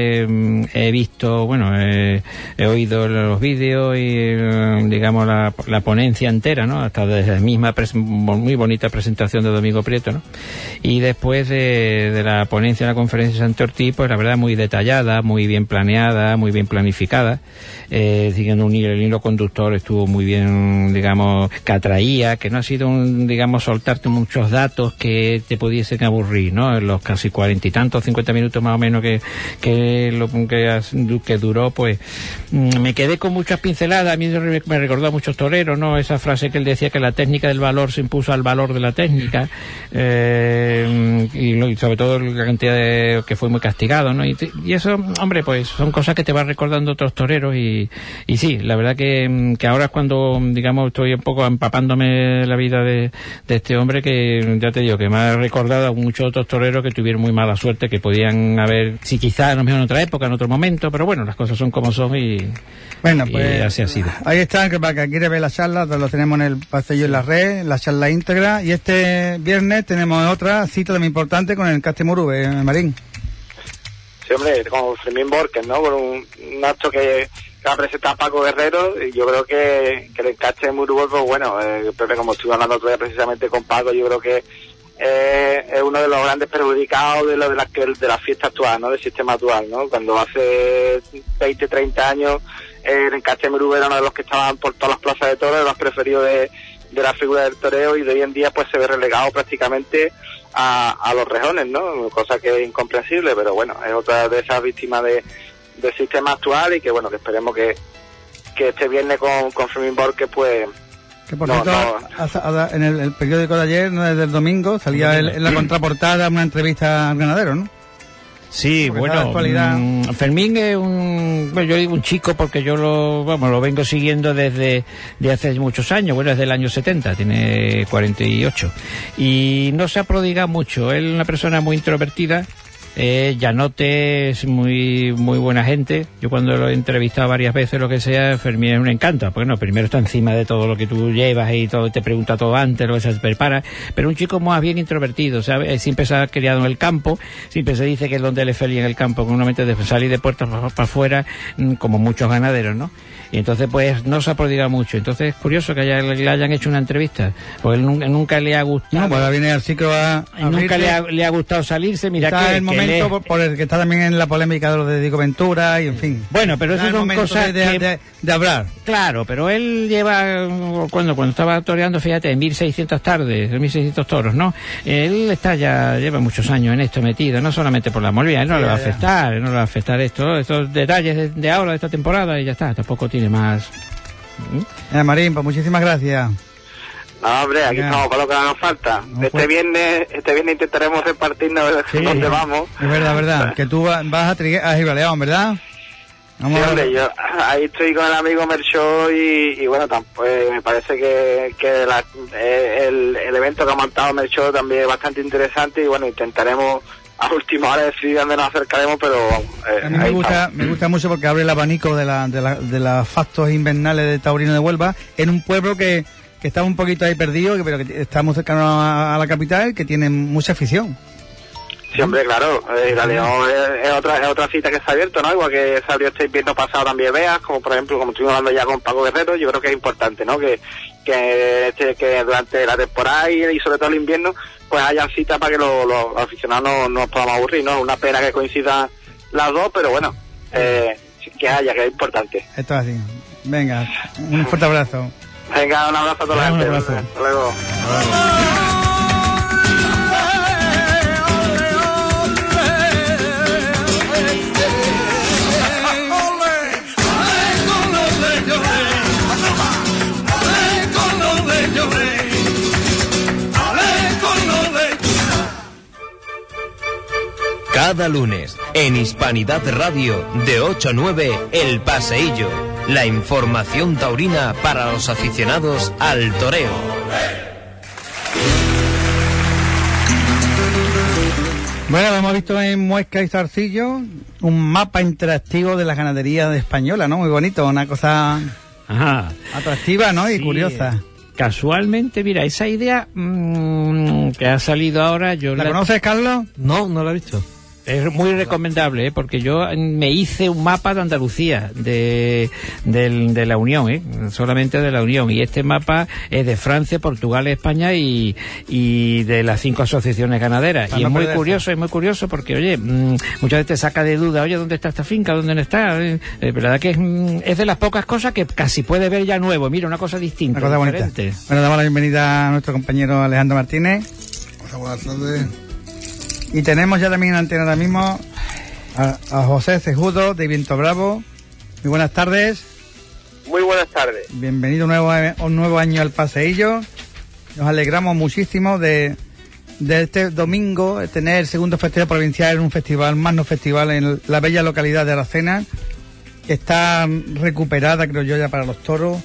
eh, he visto, bueno, eh, he oído los vídeos y, digamos, la, la ponencia entera, ¿no? Hasta desde la misma presentación, muy bonita presentación de Domingo Prieto, ¿no? Y después de, de la ponencia de la conferencia de Santo Ortiz, pues la verdad muy detallada, muy bien planeada, muy bien planificada, eh, siguiendo un hilo, el hilo conductor estuvo muy bien, digamos, que atraía, que no ha sido un, digamos, soltarte muchos datos que te pudiesen aburrir, ¿no? En los casi cuarenta y tantos, cincuenta minutos más o menos que, que lo que, que duró, pues me quedé con muchas pinceladas. A mí me recordó a muchos toreros, ¿no? Esa frase que él decía, que la técnica del valor se impuso al valor de la técnica, eh, y, y sobre todo la cantidad de que fue muy castigado, ¿no? Y, y eso, hombre, pues son cosas que te van recordando otros toreros y, y sí, la verdad que, que ahora es cuando, digamos, estoy un poco empapándome la vida de, de este hombre, que ya te digo, que me ha recordado a muchos otros toreros que tuvieron muy mala suerte, que podían haber, si quizás a lo mejor en otra época, en otro momento, pero bueno, las cosas son como son y, bueno, pues, y así ha sido. Ahí está, que para que quiere ver la charla, lo tenemos en el pasillo en la red, la charla íntegra, y este viernes tenemos otra cita también importante con el Castre Murube, Marín. Sí, hombre, con Fermín Borges, ¿no? Con un, un acto que, que va a presentar Paco Guerrero, y yo creo que, que el Castre Murube, pues bueno, eh, Pepe, como estuve hablando otro día precisamente con Paco, yo creo que eh, es uno de los grandes perjudicados de lo de la, de la fiesta actual, ¿no? Del sistema actual, ¿no? Cuando hace veinte, treinta años, eh, el Castre Murube era uno de los que estaban por todas las plazas de toros, de los preferidos de de la figura del toreo, y de hoy en día pues se ve relegado prácticamente a, a los rejones, ¿no? Cosa que es incomprensible, pero bueno, es otra de esas víctimas de, del sistema actual, y que bueno, que esperemos que, que este viernes con, con Fermín Borges, pues... Que por cierto, no, no. en el, el periódico de ayer, no desde el domingo, salía el, en la contraportada una entrevista al ganadero, ¿no? Sí, porque bueno, mmm, Fermín es un, bueno, yo digo un chico porque yo lo, vamos, lo vengo siguiendo desde de hace muchos años, bueno, desde el año setenta, tiene cuarenta y ocho, y no se ha prodigado mucho. Él es una persona muy introvertida, eh, llanote, es muy muy buena gente. Yo cuando lo he entrevistado varias veces, lo que sea, Fermín es un encanto, porque no, primero está encima de todo lo que tú llevas y todo, te pregunta todo antes, lo que se prepara, pero un chico más bien introvertido, ¿sabes? Siempre se ha criado en el campo, siempre se dice que es donde él es feliz, en el campo, que normalmente de salir de puertas para, para afuera, como muchos ganaderos, ¿no? Y entonces pues no se ha prodigado mucho. Entonces es curioso que haya, le hayan hecho una entrevista, porque él nunca, nunca le ha gustado. No, pues ahora viene el ciclo a, a nunca le ha, le ha gustado salirse. Mira está que el momento que le... por, por el que está también en la polémica de lo de Diego Ventura y en fin. Bueno, pero eso son cosas de, de, que... de, de hablar. Claro, pero él lleva, cuando cuando estaba toreando, fíjate, en mil seiscientas tardes, en mil seiscientos toros, ¿no? Él está ya, lleva muchos años en esto metido, no solamente por la molvia, él no sí, le va a afectar, él no le va a afectar esto, estos detalles de, de ahora, de esta temporada, y ya está, tampoco tiene más. Eh, Marín, pues muchísimas gracias. No, hombre, aquí Venga. estamos para lo que nos falta. No, este pues. viernes este viernes intentaremos repartirnos Sí, dónde vamos. Es verdad, verdad. Que tú va- vas a, Trigue- a Gibraleón, ¿verdad? Vamos Sí, a- hombre, yo ahí estoy con el amigo Merchó y, y bueno, tam- pues, me parece que, que la- eh, el, el evento que ha montado Merchó también es bastante interesante y bueno, intentaremos a última hora decidir dónde nos acercaremos, pero eh, A mí me ahí gusta, estamos. me gusta mucho porque abre el abanico de la, de la, de las factos invernales de Taurino de Huelva en un pueblo que, que está un poquito ahí perdido, que- pero que está muy cercano a, a la capital, que tiene mucha afición. Sí, hombre, claro, eh, Galeón es, es otra es otra cita que está abierta, ¿no? Igual que se abrió este invierno pasado también Veas, como por ejemplo, como estuvimos hablando ya con Paco Guerrero, yo creo que es importante, ¿no? Que que, este, que durante la temporada y, y sobre todo el invierno, pues haya citas para que los, los aficionados no, no nos podamos aburrir, ¿no? Una pena que coincidan las dos, pero bueno, eh, que haya, que es importante. Esto es así. Venga, un fuerte abrazo. Venga, un abrazo a toda la Un gente. abrazo. Hasta luego. Cada lunes, en Hispanidad Radio, de ocho a nueve, El Paseillo. La información taurina para los aficionados al toreo. Bueno, lo hemos visto en Muesca y Zarcillo, un mapa interactivo de la ganadería española, ¿no? Muy bonito, una cosa Ajá. atractiva, ¿no? Y Sí, curiosa. Casualmente, mira, esa idea mmm, que ha salido ahora, yo ¿La la, conoces, Carlos? No, no lo he visto. es muy recomendable, ¿eh? Porque yo me hice un mapa de Andalucía, de, del- de la Unión, ¿eh? Solamente de la Unión, y este mapa es de Francia, Portugal, España y, y de las cinco asociaciones ganaderas. Para y no es muy perderse. curioso, es muy curioso porque, oye, mmm, muchas veces te saca de duda, oye, ¿dónde está esta finca? ¿Dónde no está? Eh, eh, verdad que es, mm, es de las pocas cosas que casi puede ver ya nuevo. Mira, una cosa distinta, Una cosa bonita. diferente. Bueno, damos la bienvenida a nuestro compañero Alejandro Martínez. Hola, buenas tardes. Y tenemos ya también en antena ahora mismo a, a José Cejudo de Viento Bravo. Muy buenas tardes. Muy buenas tardes. Bienvenido un nuevo, un nuevo año al Paseillo. Nos alegramos muchísimo de, de este domingo de tener el segundo festival provincial en un festival, más no festival, en la bella localidad de Aracena, que está recuperada, creo yo, ya para los toros,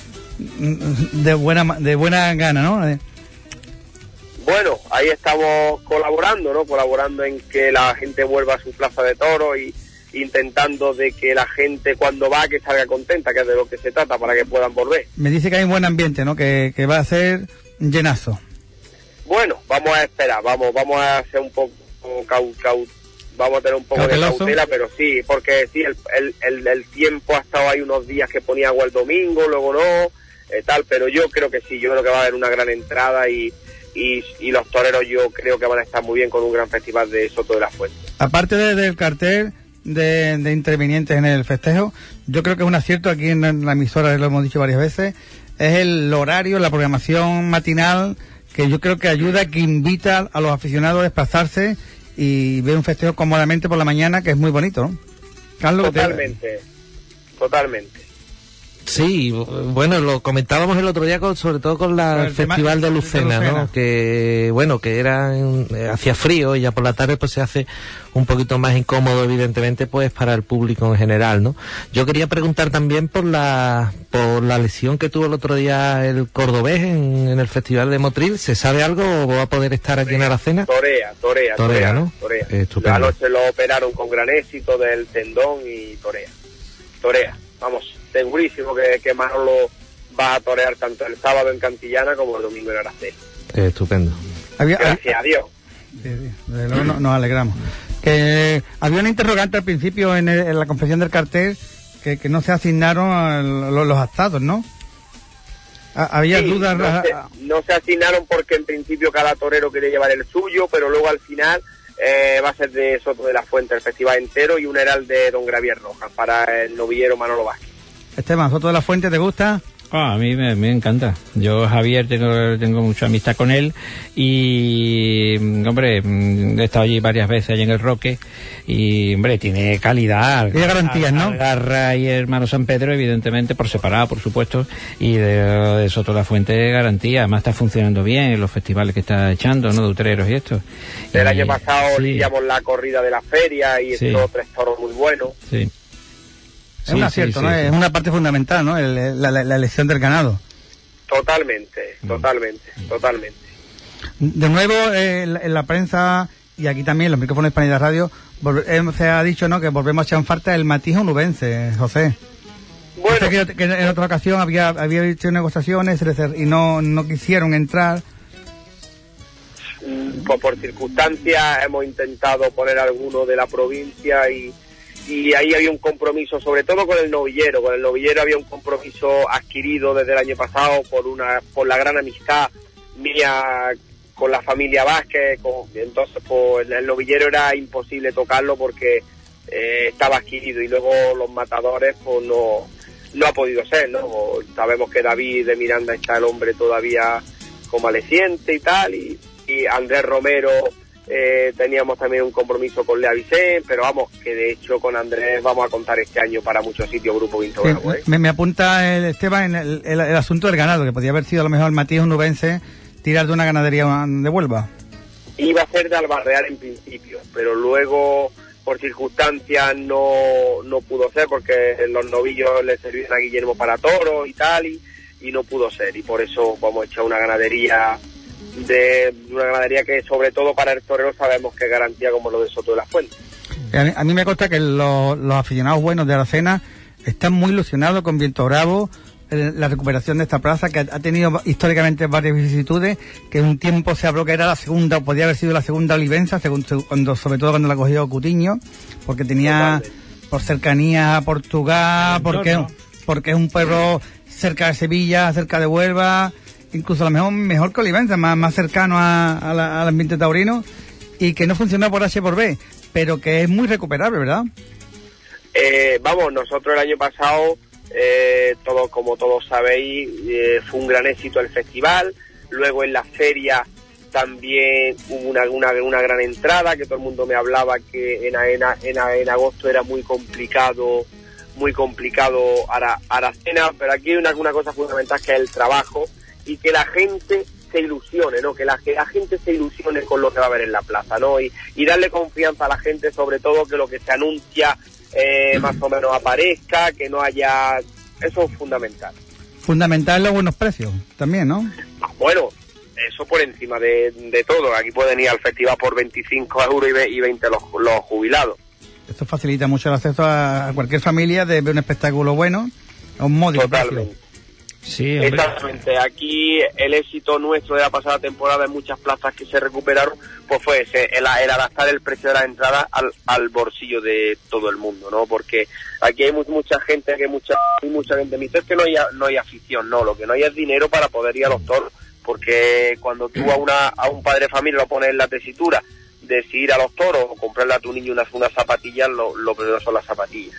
de buena, de buena gana, ¿no? Bueno, ahí estamos colaborando, ¿no? Colaborando en que la gente vuelva a su plaza de toros y intentando de que la gente cuando va que salga contenta, que es de lo que se trata, para que puedan volver. Me dice que hay un buen ambiente, ¿no? Que, que va a ser llenazo. Bueno, vamos a esperar, vamos vamos a hacer un poco cau, cau, vamos a tener un poco ¿Cauteloso? de cautela, pero sí, porque sí, el, el, el, el tiempo ha estado ahí unos días que ponía agua el domingo, luego no, eh, tal, pero yo creo que sí, yo creo que va a haber una gran entrada y Y, y los toreros yo creo que van a estar muy bien con un gran festival de Soto de la Fuente. Aparte de- del cartel de, de intervinientes en el festejo, yo creo que es un acierto aquí en la emisora, lo hemos dicho varias veces, es el horario, la programación matinal, que yo creo que ayuda, que invita a los aficionados a desplazarse y ver un festejo cómodamente por la mañana, que es muy bonito, ¿no? Carlos, ¿qué te- Totalmente, totalmente. Sí, bueno, lo comentábamos el otro día con, sobre todo con la Con el tema- Festival de de Lucena, Lucena. ¿no? Que, bueno, que era, en- eh, hacía frío y ya por la tarde pues se hace un poquito más incómodo, evidentemente, pues para el público en general, ¿no? Yo quería preguntar también por la, por la lesión que tuvo el otro día el cordobés en, en el Festival de Motril. ¿Se sabe algo o va a poder estar aquí en Aracena? Torea, torea, Torea, ¿no? Torea. Eh, estupendo. Anoche lo operaron con gran éxito del tendón y torea. Torea, vamos, segurísimo que, que Manolo va a torear tanto el sábado en Cantillana como el domingo en Aracena. Eh, estupendo. había, Gracias a Dios. Sí, sí, desde luego no- nos alegramos. Que había una interrogante al principio en, el- en la confección del cartel, que, que no se asignaron el- los, los actados, ¿no? Ha- había Sí, dudas. no, ra- se, no se asignaron porque en principio cada torero quería llevar el suyo, pero luego al final eh, va a ser de Soto de la Fuente el festival entero y un heral de Don Gravier Rojas para el novillero Manolo Vázquez. Esteban, Soto de la Fuente, ¿te gusta? Ah, a mí me, me encanta. Yo, Javier, tengo, tengo mucha amistad con él y, hombre, he estado allí varias veces, allí en el Roque, y, hombre, tiene calidad. Tiene garantías, ¿no? Garra y Hermano San Pedro, evidentemente, por separado, por supuesto, y de, de Soto la Fuente, garantía. Además está funcionando bien en los festivales que está echando, ¿no?, de utreros y esto. El y, año pasado sí. lidiamos la corrida de la feria y Sí. estos tres toros muy buenos. Sí. Es un acierto, sí, ¿no? sí, Es sí. una parte fundamental, ¿no? El, la, la, la elección del ganado. Totalmente, totalmente, totalmente. De nuevo, eh, en, la, en la prensa y aquí también, los micrófonos de Hispanidad Radio, vol- eh, se ha dicho, ¿no?, que volvemos a echar en falta el matiz onubense, José. Bueno, que, que en otra ocasión había había hecho negociaciones y no, no quisieron entrar. por, por circunstancias hemos intentado poner alguno de la provincia y, y ahí había un compromiso, sobre todo con el novillero. Con el novillero había un compromiso adquirido desde el año pasado por una por la gran amistad mía con la familia Vázquez. Con, entonces, pues el novillero era imposible tocarlo porque eh, estaba adquirido, y luego los matadores, pues no, no ha podido ser, ¿no? Sabemos que David de Miranda está el hombre todavía convaleciente y tal, y, y Andrés Romero, eh, teníamos también un compromiso con Lea Vicente, pero vamos, que de hecho con Andrés vamos a contar este año para muchos sitios Grupo Quinto Bravo, ¿eh? me, me apunta el Esteban en el, el, el asunto del ganado, que podía haber sido a lo mejor el matiz onubense tirar de una ganadería de Huelva. Iba a ser de Albarreal en principio, pero luego por circunstancias no, no pudo ser, porque los novillos le servían a Guillermo para toros y tal, y, y no pudo ser, y por eso vamos a echar una ganadería de una ganadería que sobre todo para el torero sabemos que es garantía, como lo de Soto de la Fuente. A mí, a mí me consta que los, los aficionados buenos de Aracena están muy ilusionados con Viento Bravo, eh, la recuperación de esta plaza, que ha, ha tenido históricamente varias vicisitudes, que un tiempo se habló que era la segunda, o podía haber sido la segunda olivenza, según, cuando, sobre todo cuando la cogió Cutiño, porque tenía, totalmente, por cercanía a Portugal, porque, porque es un pueblo cerca de Sevilla, cerca de Huelva, incluso a lo mejor mejor que Olivenza, más, más cercano a, a la, al ambiente taurino, y que no funcionó por H por B, pero que es muy recuperable, ¿verdad? Eh, vamos, nosotros el año pasado, eh, todo, como todos sabéis, eh, fue un gran éxito el festival. Luego en la feria también hubo una, una, una gran entrada, que todo el mundo me hablaba que en, en, en, en agosto era muy complicado, muy complicado Ara, Aracena, pero aquí hay una, una cosa fundamental, que es el trabajo, y que la gente se ilusione, ¿no? Que la, que la gente se ilusione con lo que va a haber en la plaza, ¿no? Y, y darle confianza a la gente, sobre todo que lo que se anuncia eh, más o menos aparezca, que no haya... Eso es fundamental. Fundamental los buenos precios también, ¿no? Bueno, eso por encima de, de todo. Aquí pueden ir al festival por veinticinco euros y veinte los, los jubilados. Esto facilita mucho el acceso a cualquier familia de ver un espectáculo bueno a un módico Totalmente. precio. Sí, hombre. Exactamente. Aquí el éxito nuestro de la pasada temporada en muchas plazas que se recuperaron, pues fue ese, el, el adaptar el precio de la entrada al, al bolsillo de todo el mundo, ¿no? Porque aquí hay mu mucha gente, que mucha mucha gente me dice, es que no hay, no hay afición, no, lo que no hay es dinero para poder ir a los toros, porque cuando tú a una a un padre de familia lo pones en la tesitura de si ir a los toros o comprarle a tu niño unas, unas zapatillas, lo, lo primero son las zapatillas.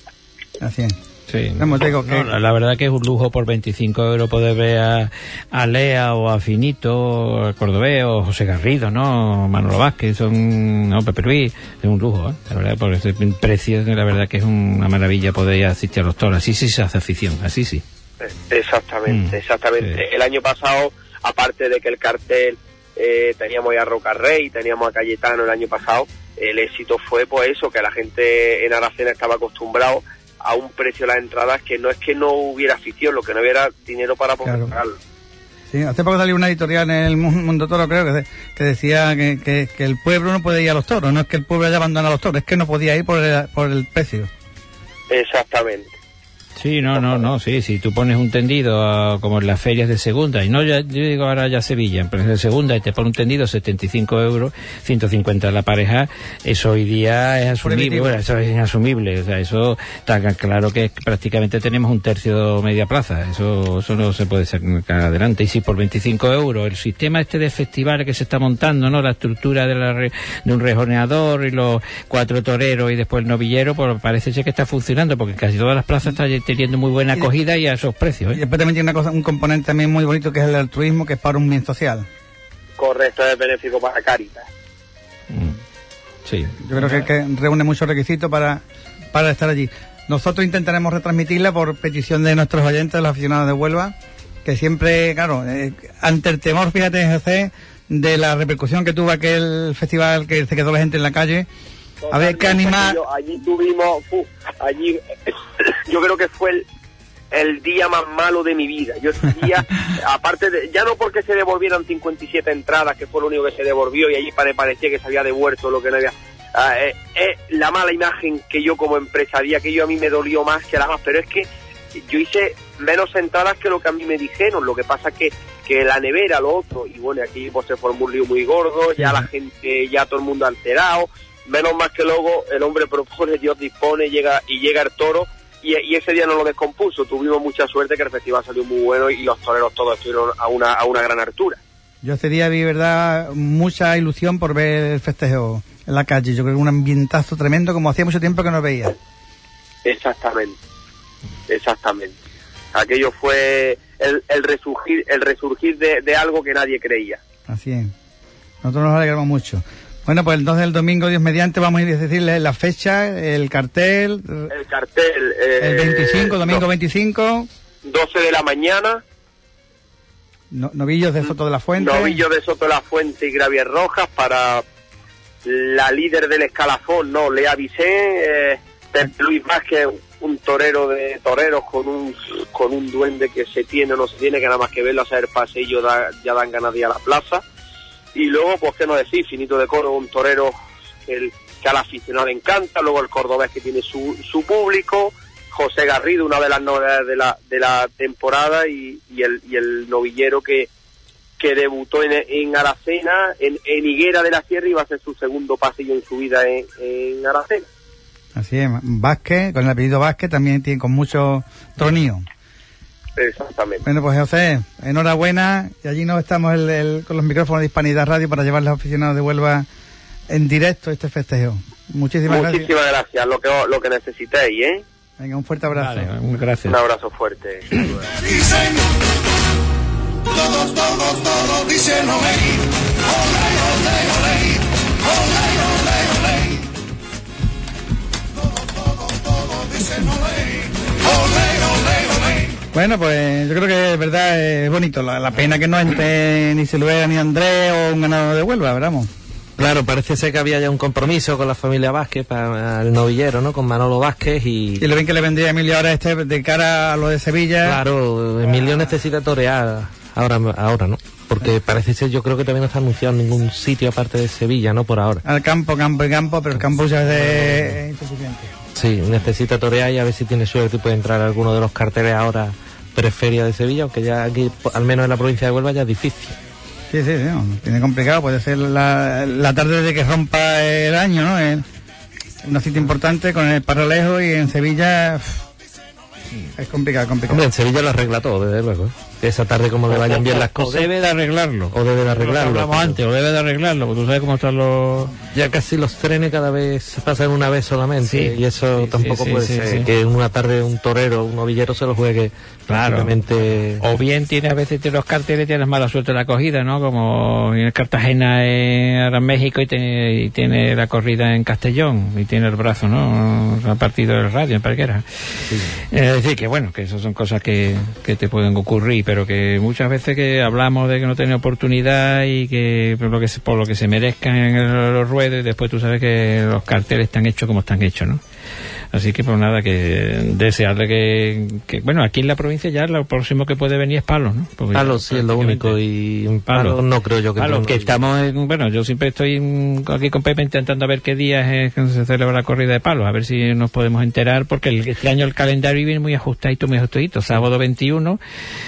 Así es. Sí, Vamos, digo que... no, la, la verdad que es un lujo por veinticinco euros poder ver a, a Lea o a Finito, a Cordobés o José Garrido, ¿no? Manolo Vázquez, son, no, Pepe Ruiz, es un lujo, ¿eh? La verdad, por ese precio, la verdad que es una maravilla poder asistir a los toros, así sí se hace afición, así sí. Exactamente, Mm, exactamente. sí. El año pasado, aparte de que el cartel eh, teníamos ya a Roca Rey, teníamos a Cayetano el año pasado, el éxito fue pues eso, que la gente en Aracena estaba acostumbrado a un precio de las entradas que no es que no hubiera afición, lo que no hubiera dinero para poder Claro. pagarlo. Sí, hace poco salió una editorial en el Mundo Toro, creo, que, de- que decía que, que, que el pueblo no puede ir a los toros, no es que el pueblo haya abandonado a los toros, es que no podía ir por el, por el precio. Exactamente. Sí, no, no, no, sí, si tú pones un tendido uh, como en las ferias de segunda, y no, ya, yo digo ahora ya Sevilla, en precios de segunda, y te pone un tendido setenta y cinco euros, ciento cincuenta la pareja, eso hoy día es asumible, bueno, eso es inasumible, o sea, eso está claro que prácticamente tenemos un tercio media plaza, eso, eso no se puede sacar adelante, y si por veinticinco euros el sistema este de festivales que se está montando, ¿no? La estructura de, la re, de un rejoneador y los cuatro toreros y después el novillero, pues parece ser que está funcionando, porque casi todas las plazas están teniendo muy buena acogida y a esos precios, ¿eh? Y después también tiene una cosa, un componente también muy bonito que es el altruismo, que es para un bien social. Correcto, es benéfico para Cáritas. Mm. Sí. Yo creo que, que reúne muchos requisitos para, para estar allí. Nosotros intentaremos retransmitirla por petición de nuestros oyentes, los aficionados de Huelva, que siempre, claro, eh, ante el temor, fíjate, José, de la repercusión que tuvo aquel festival que se quedó la gente en la calle, había que animar. Allí tuvimos, uf, allí, yo creo que fue el, el día más malo de mi vida. Yo ese día, aparte de, ya no porque se devolvieran cincuenta y siete entradas, que fue lo único que se devolvió, y allí parecía que se había devuelto lo que no había. Uh, eh, eh, la mala imagen que yo como empresaria, que yo a mí me dolió más que la más, pero es que yo hice menos entradas que lo que a mí me dijeron. Lo que pasa que que la nevera, lo otro, y bueno, aquí pues se formó un lío muy gordo, ya la gente, ya todo el mundo alterado, menos más que luego el hombre propone, Dios dispone, llega y llega el toro, y, y ese día no lo descompuso. Tuvimos mucha suerte que el festival salió muy bueno y los toreros todos estuvieron a una, a una gran altura. Yo ese día vi, verdad, mucha ilusión por ver el festejo en la calle. Yo creo que un ambientazo tremendo, como hacía mucho tiempo que no veía. Exactamente, exactamente. Aquello fue el, el resurgir, el resurgir de, de algo que nadie creía. Así es. Nosotros nos alegramos mucho. Bueno, pues entonces el domingo, Dios mediante, vamos a ir a decirle la fecha, el cartel. El cartel. Eh, el veinticinco, domingo no, veinticinco. doce de la mañana. No, novillos de Soto de la Fuente. Novillos de Soto de la Fuente y Gravier Rojas para la líder del escalafón, no, Lea Vicé, eh, Luis Vázquez, un torero de toreros con un con un duende que se tiene o no se tiene, que nada más que verlo hacer paseillo da, ya dan ganas de ir a la plaza. Y luego, pues qué no decir, Finito de Coro, un torero que, el, que al aficionado le encanta. Luego el cordobés, que tiene su, su público, José Garrido, una de las novedades de la de la temporada, y, y el y el novillero que que debutó en, en Aracena, en, en Higuera de la Sierra, y va a ser su segundo pasillo en su vida en, en Aracena. Así es, Vázquez, con el apellido Vázquez, también tiene con mucho tronío. Exactamente. Bueno, pues José, enhorabuena, y allí nos estamos el, el, con los micrófonos de Hispanidad Radio para llevar a los aficionados de Huelva en directo este festejo. Muchísimas, Muchísimas gracias. Muchísimas gracias, lo que, lo que necesitéis, ¿eh? Venga, un fuerte abrazo. Vale, un, gracias. Un abrazo fuerte. Dicen, todos, todos, todos dicen olé, olé, olé, olé, olé, olé, olé. Todos, todos, todos dicen olé, olé, olé, olé. Bueno, pues yo creo que es verdad, es bonito. La, la pena que no entre ni Silvera ni Andrés o un ganador de Huelva, ¿verdad? Claro, parece ser que había ya un compromiso con la familia Vázquez para el novillero, ¿no? Con Manolo Vázquez y... Y lo bien que le vendría a Emilio ahora este de cara a lo de Sevilla. Claro, Emilio necesita torear ahora, ahora, ¿no? Porque parece ser, yo creo que todavía no está anunciado en ningún sitio aparte de Sevilla, ¿no? Por ahora. Al campo, campo y campo, pero el campo ya es insuficiente. Sí, necesita torear y a ver si tiene suerte y puede entrar a alguno de los carteles ahora preferia de Sevilla, aunque ya aquí, al menos en la provincia de Huelva, ya es difícil. Sí, sí, sí, no, tiene complicado, puede ser la, la tarde de que rompa el año, ¿no? El, una cita importante con el Paralejo, y en Sevilla pff, es complicado, complicado. Hombre, en Sevilla lo arregla todo, desde luego, ¿eh? Esa tarde como le vayan bien las cosas. O debe de arreglarlo. O debe de arreglarlo. Lo hablamos antes, o debe de arreglarlo, porque tú sabes cómo están los... Ya casi los trenes cada vez pasan una vez solamente, sí, y eso sí, tampoco sí, puede sí, ser, sí, sí. Que en una tarde un torero, un novillero se lo juegue. Claro. Prácticamente... O bien tiene a veces tiene los carteles, tienes mala suerte de la acogida, ¿no? Como en Cartagena, en, ahora en México, y tiene, y tiene la corrida en Castellón, y tiene el brazo, ¿no? Ha partido del radio, en Parquera. Sí. Es decir, que bueno, que esas son cosas que, que te pueden ocurrir, pero que muchas veces que hablamos de que no tiene oportunidad y que por lo que se, por lo que se merezcan en los ruedos, y después tú sabes que los carteles están hechos como están hechos, ¿no? Así que pues nada, que desearle que, que bueno, aquí en la provincia ya lo próximo que puede venir es Palos, ¿no? Porque Palos sí es lo único, y en Palos no creo yo que... Palos, que estamos, en, bueno, yo siempre estoy aquí con Pepe intentando ver qué días es que se celebra la corrida de Palos, a ver si nos podemos enterar, porque el, este año el calendario viene muy ajustadito, muy ajustadito, sábado veintiuno,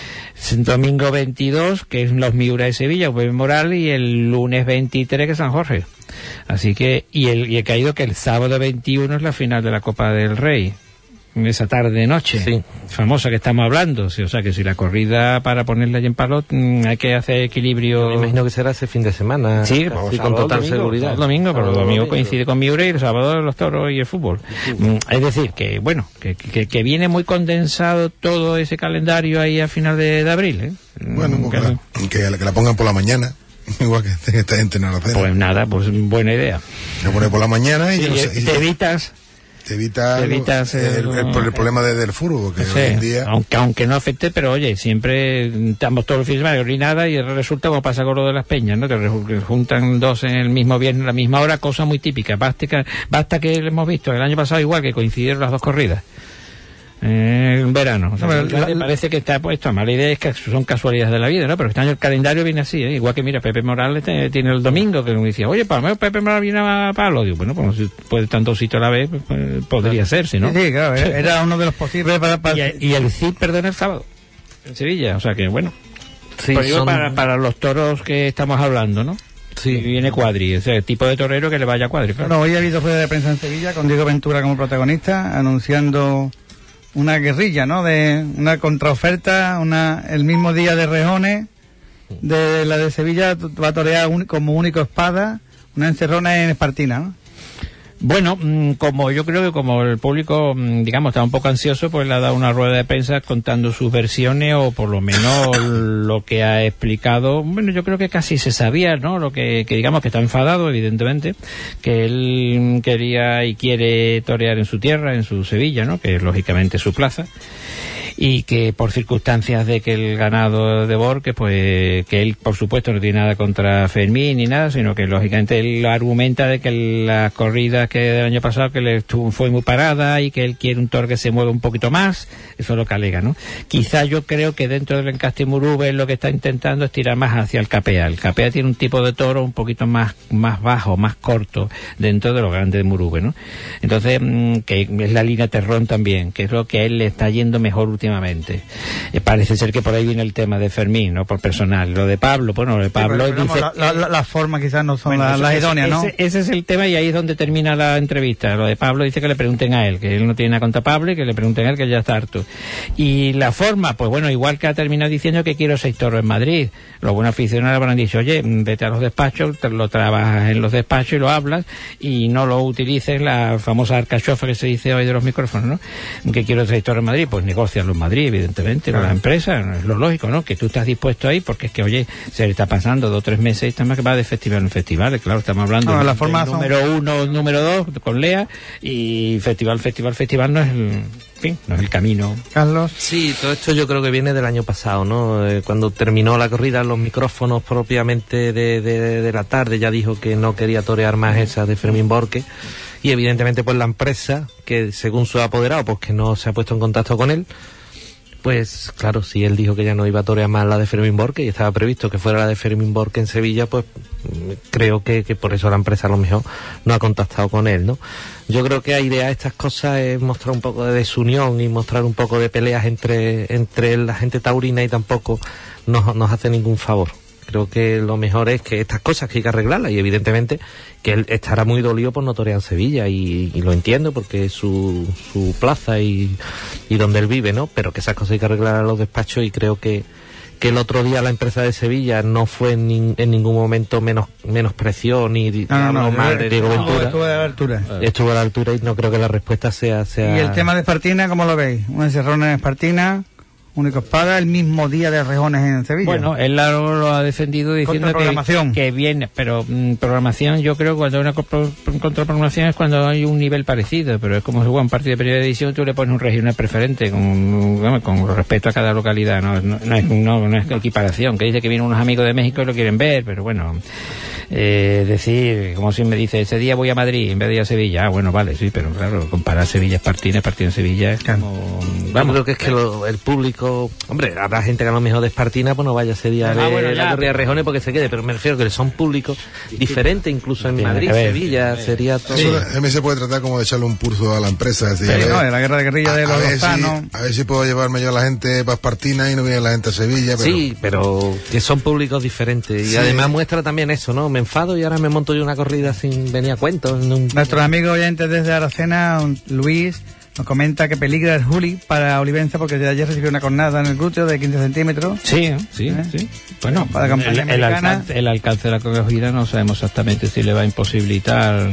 domingo veintidós, que es los Miura de Sevilla, Pepe Morales, y el lunes veintitrés, que es San Jorge. Así que, y el, y he caído que el sábado veintiuno es la final de la Copa del Rey. esa tarde-noche, sí. famosa que estamos hablando. Sí, o sea que si la corrida para ponerla allí en Palot, mmm, hay que hacer equilibrio. Yo me imagino que será ese fin de semana. Sí, pues, con total domingo, seguridad. El domingo, pero el domingo coincide con Miura y el sábado los toros y el fútbol. Mm, es decir, que bueno, que, que, que viene muy condensado todo ese calendario ahí a final de, de abril. ¿eh? Bueno, pues que, la, que, la, que la pongan por la mañana. Igual que esta gente no la hace. Pues nada, pues buena idea. La pone por la mañana y, sí, no sé, y te evitas. Te evita, te evitas el, el, el, el problema de, del furbo, que sí, hoy en día... Aunque, aunque no afecte, pero oye, siempre estamos todos los fines de semana y nada, y resulta como pasa con lo de las peñas, ¿no? Que juntan dos en el mismo viernes, a la misma hora, cosa muy típica. Basta que, basta que lo hemos visto el año pasado igual, que coincidieron las dos corridas. Eh, en verano, o sea, no, la, la, parece que está puesto. Mala idea es que son casualidades de la vida, ¿no? Pero este año el calendario viene así, ¿eh? Igual que mira, Pepe Morales te, tiene el domingo, que me decía, oye, para mí Pepe Morales viene a Palo. Digo, bueno, pues si puede estar en dos sitios a la vez, pues, podría ser, si no. Sí, claro, era uno de los posibles para. para... Y, y el C I D, perdón, el sábado en Sevilla, o sea que bueno. Sí, pues son... para, para los toros que estamos hablando, ¿no? Sí. Y viene Cuadri, o sea, el tipo de torero que le vaya a Cuadri. Claro. Bueno, hoy ha habido rueda de prensa en Sevilla con Diego Ventura como protagonista, anunciando una guerrilla, ¿no? De una contraoferta, una el mismo día de Rejones, de la de Sevilla va a torear un, como único espada, una encerrona en Espartina, ¿no? Bueno, como yo creo que como el público, digamos, está un poco ansioso, pues le ha dado una rueda de prensa contando sus versiones o por lo menos lo que ha explicado. Bueno, yo creo que casi se sabía, ¿no? Lo que, que digamos que está enfadado, evidentemente, que él quería y quiere torear en su tierra, en su Sevilla, ¿no? Que es lógicamente su plaza. Y que por circunstancias de que el ganado de Borque, pues que él por supuesto no tiene nada contra Fermín ni nada, sino que lógicamente él argumenta de que las corridas que del año pasado que le estuvo, fue muy parada y que él quiere un toro que se mueva un poquito más, eso es lo que alega, ¿no? Quizá yo creo que dentro del encaste Murube lo que está intentando es tirar más hacia el capea. El capea tiene un tipo de toro un poquito más, más bajo, más corto dentro de lo grande de Murube, ¿no? Entonces, que es la línea Terrón también, que es lo que a él le está yendo mejor últimamente. Eh, parece ser que por ahí viene el tema de Fermín, ¿no? Por personal. Lo de Pablo, bueno, lo de Pablo sí, pero, pero dice... Vamos, la, la, la forma quizás no son bueno, las la idóneas, ¿no? Ese, ese es el tema y ahí es donde termina la entrevista. Lo de Pablo dice que le pregunten a él, que él no tiene nada contra Pablo y que le pregunten a él, que ya está harto. Y la forma, pues bueno, igual que ha terminado diciendo que quiero seis toros en Madrid. Los buenos aficionados habrán dicho, oye, vete a los despachos, te lo trabajas en los despachos y lo hablas y no lo utilices la famosa arcachofa que se dice hoy de los micrófonos, ¿no? Que quiero seis toros en Madrid, pues negociarlo en Madrid, evidentemente. Claro. La empresa, es lo lógico, ¿no? Que tú estás dispuesto ahí porque es que, oye, se le está pasando dos o tres meses y está más que va de festival en festival, claro, estamos hablando no, de, la forma de número son... uno, número dos, con Lea, y festival, festival, festival no es el, en fin, no es el camino. Carlos. Sí, todo esto yo creo que viene del año pasado, ¿no? Eh, cuando terminó la corrida, los micrófonos propiamente de, de, de la tarde ya dijo que no quería torear más esa de Fermín Borque, y evidentemente pues la empresa, que según su apoderado, pues que no se ha puesto en contacto con él, pues claro, si él dijo que ya no iba a torear más la de Fermín Borque y estaba previsto que fuera la de Fermín Borque en Sevilla, pues creo que, que por eso la empresa a lo mejor no ha contactado con él, ¿no? Yo creo que la idea de estas cosas es mostrar un poco de desunión y mostrar un poco de peleas entre, entre la gente taurina y tampoco nos, nos hace ningún favor. Creo que lo mejor es que estas cosas que hay que arreglarlas y evidentemente que él estará muy dolido por no torear en Sevilla y, y lo entiendo porque es su, su plaza y, y donde él vive, ¿no? Pero que esas cosas hay que arreglar a los despachos y creo que, que el otro día la empresa de Sevilla no fue en, nin, en ningún momento menos menospreció ni no, no, no, mal de Diego Ventura. Estuvo a la altura. Estuvo a la altura y no creo que la respuesta sea... sea... ¿Y el tema de Espartina, cómo lo veis? Una encerrona en Espartina... único espada el mismo día de Rejones en Sevilla. Bueno, él lo, lo ha defendido diciendo que, que viene, pero mmm, programación, yo creo que cuando hay una contraprogramación es cuando hay un nivel parecido, pero es como si juega un partido de primera edición, tú le pones un regional preferente con, con respecto a cada localidad, no, no, no, es, no, no es equiparación, que dice que vienen unos amigos de México y lo quieren ver, pero bueno, eh, decir, como si me dice, ese día voy a Madrid en vez de ir a Sevilla, ah, bueno, vale, sí, pero claro, comparar Sevilla Espartina, Espartina en Sevilla es como... Vamos, creo que es que lo, el público, hombre, habrá gente que a lo mejor de Espartina pues no vaya ese día ah, de bueno, la corrida de Rejones porque se quede, pero me refiero que son públicos diferentes, incluso en Madrid, Sevilla, sería todo. Sí. A mí se puede tratar como de echarle un pulso a la empresa. Así, sí, a ver, no, de la guerra de guerrilla de los Lozanos. Si, a ver si puedo llevarme yo a la gente para Espartina y no viene la gente a Sevilla. Pero... Sí, pero que son públicos diferentes. Y sí. Además muestra también eso, ¿no? Me enfado y ahora me monto yo una corrida sin venir a cuento. En un... Nuestros amigos oyentes desde Aracena, Luis, Nos comenta que peligra el Juli para Olivenza porque de ayer recibió una cornada en el glúteo de quince centímetros. Sí, sí, ¿Eh? sí. Bueno, para el, el, el, alcance, el alcance de la cogida no sabemos exactamente si le va a imposibilitar.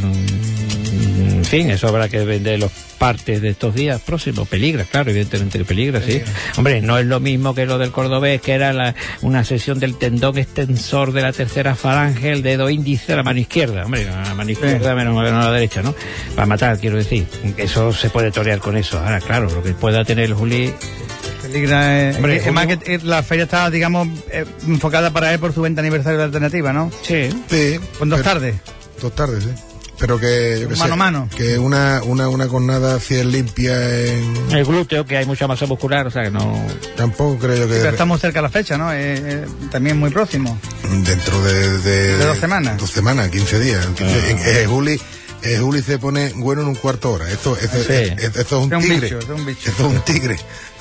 En fin, eso habrá que vender los partes de estos días próximos. Peligra, claro, evidentemente que peligra, sí. Peligra. Hombre, no es lo mismo que lo del cordobés, que era la, una sesión del tendón extensor de la tercera falange, el dedo índice de la mano izquierda. Hombre, la mano izquierda sí. menos, menos la derecha, ¿no? Para matar, quiero decir. Eso se puede torear con eso. Ahora, claro, lo que pueda tener el Juli... Peligra, eh, Hombre, es más que la feria estaba, digamos, eh, enfocada para él por su veinte aniversario de Alternativa, ¿no? Sí. Sí. Con dos tardes. Dos tardes, sí. Pero que, yo que mano sé, a mano. que una, una, una cornada fiel limpia en... El glúteo, que hay mucha masa muscular, o sea que no... Tampoco creo yo que... Sí, pero estamos cerca de la fecha, ¿no? Eh, eh, también muy próximo. Dentro de... De, de dos semanas. Dos semanas, quince días. Ah. Eh, Juli, eh, Juli se pone bueno en un cuarto hora. Esto, esto, sí. es, esto, esto es un es tigre. Un bicho, esto es un bicho. Esto es un tigre.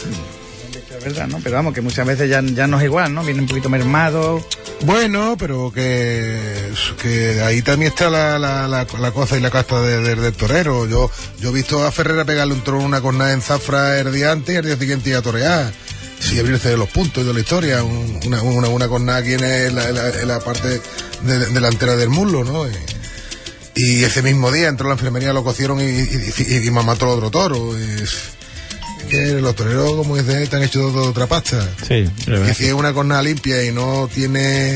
Es verdad, ¿no? Pero vamos, que muchas veces ya, ya no es igual, ¿no? Viene un poquito mermado. Bueno, pero que, que ahí también está la, la, la, la cosa y la casta de, de, del torero. Yo yo he visto a Ferrera pegarle un trono, una cornada en Zafra el día antes y el día siguiente ir a torear. Sí, abrirse de los puntos de la historia. Un, una, una, una cornada aquí en la, en la, en la parte de, de, delantera del muslo, ¿no? Y, y ese mismo día entró a la enfermería, lo cocieron y, y, y, y mató al otro toro. Y, que los toreros, como dicen, están hechos de otra pasta. Sí, y si es una cornada limpia y no tiene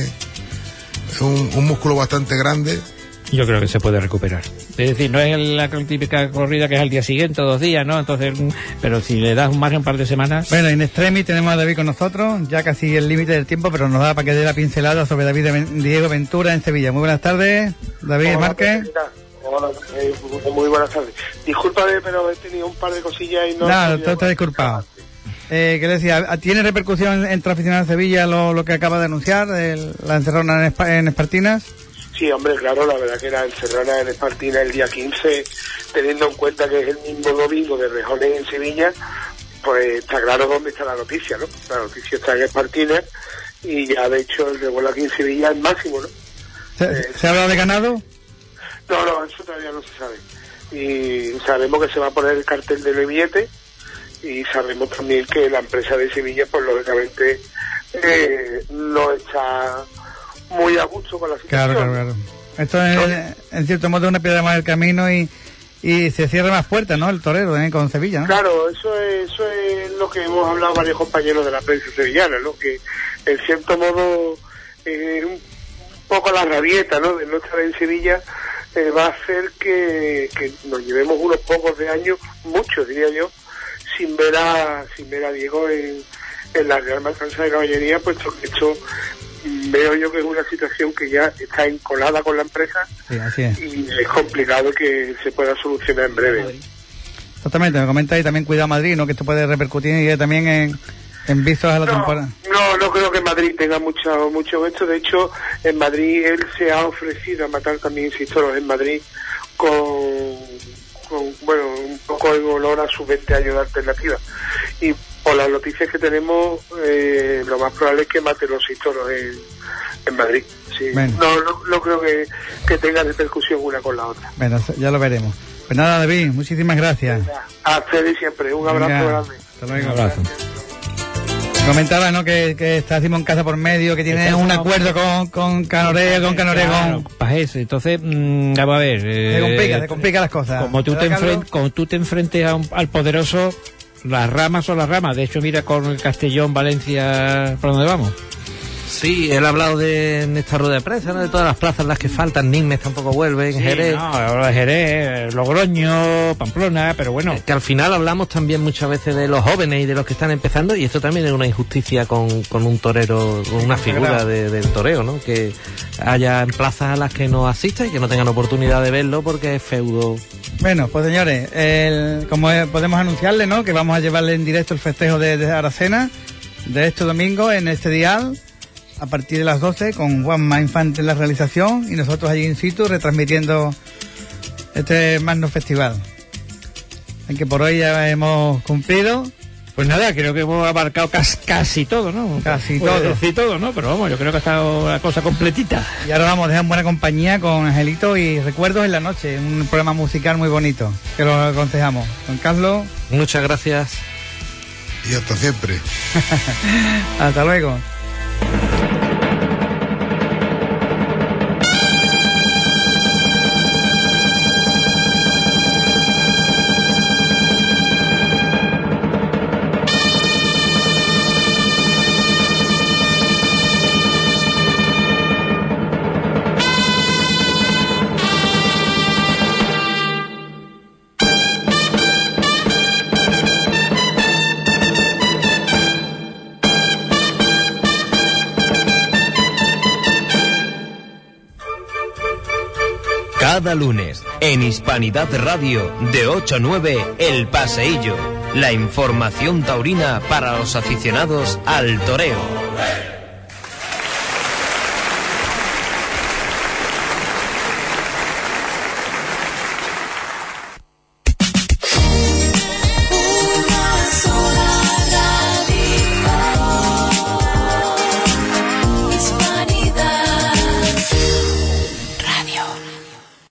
un, un músculo bastante grande, yo creo que se puede recuperar. Es decir, no es la típica corrida que es al día siguiente o dos días, ¿no? Entonces, pero si le das un margen un par de semanas... Bueno, en extremis tenemos a David con nosotros, ya casi el límite del tiempo, pero nos da para que dé la pincelada sobre David de Diego Ventura en Sevilla. Muy buenas tardes, David Hola, Márquez. Hola, eh, muy buenas tardes. Discúlpame, pero he tenido un par de cosillas y no... Nada, todo está disculpado. Eh, ¿Qué decía? ¿Tiene repercusión entre aficionados de Sevilla lo, lo que acaba de anunciar, el, la encerrona en, Espa, en Espartinas? Sí, hombre, claro, la verdad que la encerrona en Espartinas el día quince, teniendo en cuenta que es el mismo domingo de Rejones en Sevilla, pues está claro dónde está la noticia, ¿no? La noticia está en Espartinas y ya, de hecho, el revuelo aquí en Sevilla es máximo, ¿no? ¿Se, eh, ¿se habla de ganado? No, no, eso todavía no se sabe. Y sabemos que se va a poner el cartel del billete y sabemos también que la empresa de Sevilla, pues lógicamente, eh, no está muy a gusto con la situación. Claro, claro, claro. Esto es, ¿no? En cierto modo, una piedra más del camino y, y se cierra más puertas, ¿no? El torero ¿eh? Con Sevilla, ¿no? Claro, eso es, eso es lo que hemos hablado varios compañeros de la prensa sevillana, ¿no? Que en cierto modo, eh, un poco la rabieta, ¿no? De no estar en Sevilla, eh, va a hacer que, que nos llevemos unos pocos de años, muchos diría yo, sin ver a, sin ver a Diego en, en la Real Maestranza de Caballería, puesto que esto veo yo que es una situación que ya está encolada con la empresa. Sí, así es. Y es complicado que se pueda solucionar en breve. Exactamente, me comenta y también Cuidado Madrid, ¿no? Que esto puede repercutir también en, en vistos a la no, temporada. No, no creo que Madrid tenga mucho mucho esto. De hecho, en Madrid él se ha ofrecido a matar también seis toros en Madrid con, con bueno, un poco en honor a sus veinte años de Alternativa. Y por las noticias que tenemos, eh, lo más probable es que mate los seis toros en, en Madrid. Sí. Bueno. No, no, no creo que, que tenga repercusión una con la otra. Bueno, ya lo veremos. Pues nada, David, muchísimas gracias. A ustedes siempre, un abrazo Venga, grande. Hasta luego. Un abrazo. Comentaba, ¿no? Que, que está Simón Casa por medio, que tiene un acuerdo con, con Canoré, con Canoregón. Pajés, entonces, mmm, vamos a ver. Eh, se complica, se complica las cosas. Como tú, te, enfrent, como tú te enfrentes a un, al poderoso, las ramas son las ramas. De hecho, mira con el Castellón, Valencia, ¿por dónde vamos? Sí, él ha hablado de, en esta rueda de prensa, ¿no? De todas las plazas las que faltan, Nigmes tampoco vuelve, en sí, Jerez. No, ahora Jerez, Logroño, Pamplona, pero bueno. Eh, que al final hablamos también muchas veces de los jóvenes y de los que están empezando, y esto también es una injusticia con, con un torero, con una figura de, del toreo, ¿no? Que haya en plazas a las que no asista y que no tengan oportunidad de verlo porque es feudo. Bueno, pues señores, el, como podemos anunciarle, ¿no? Que vamos a llevarle en directo el festejo de, de Aracena de este domingo en este dial, a partir de las doce, con Juanma Infante en la realización y nosotros allí in situ retransmitiendo este magno festival. En que por hoy ya hemos cumplido Pues nada, creo que hemos abarcado casi, casi todo, ¿no? Casi Puede todo. decir todo, ¿no? Pero vamos, yo creo que ha estado la cosa completita. Y ahora vamos, dejan buena compañía con Angelito y Recuerdos en la Noche, un programa musical muy bonito, que lo aconsejamos. Don Carlos. Muchas gracias. Y hasta siempre. Hasta luego. Cada lunes, en Hispanidad Radio, de ocho a nueve, El Paseillo. La información taurina para los aficionados al toreo.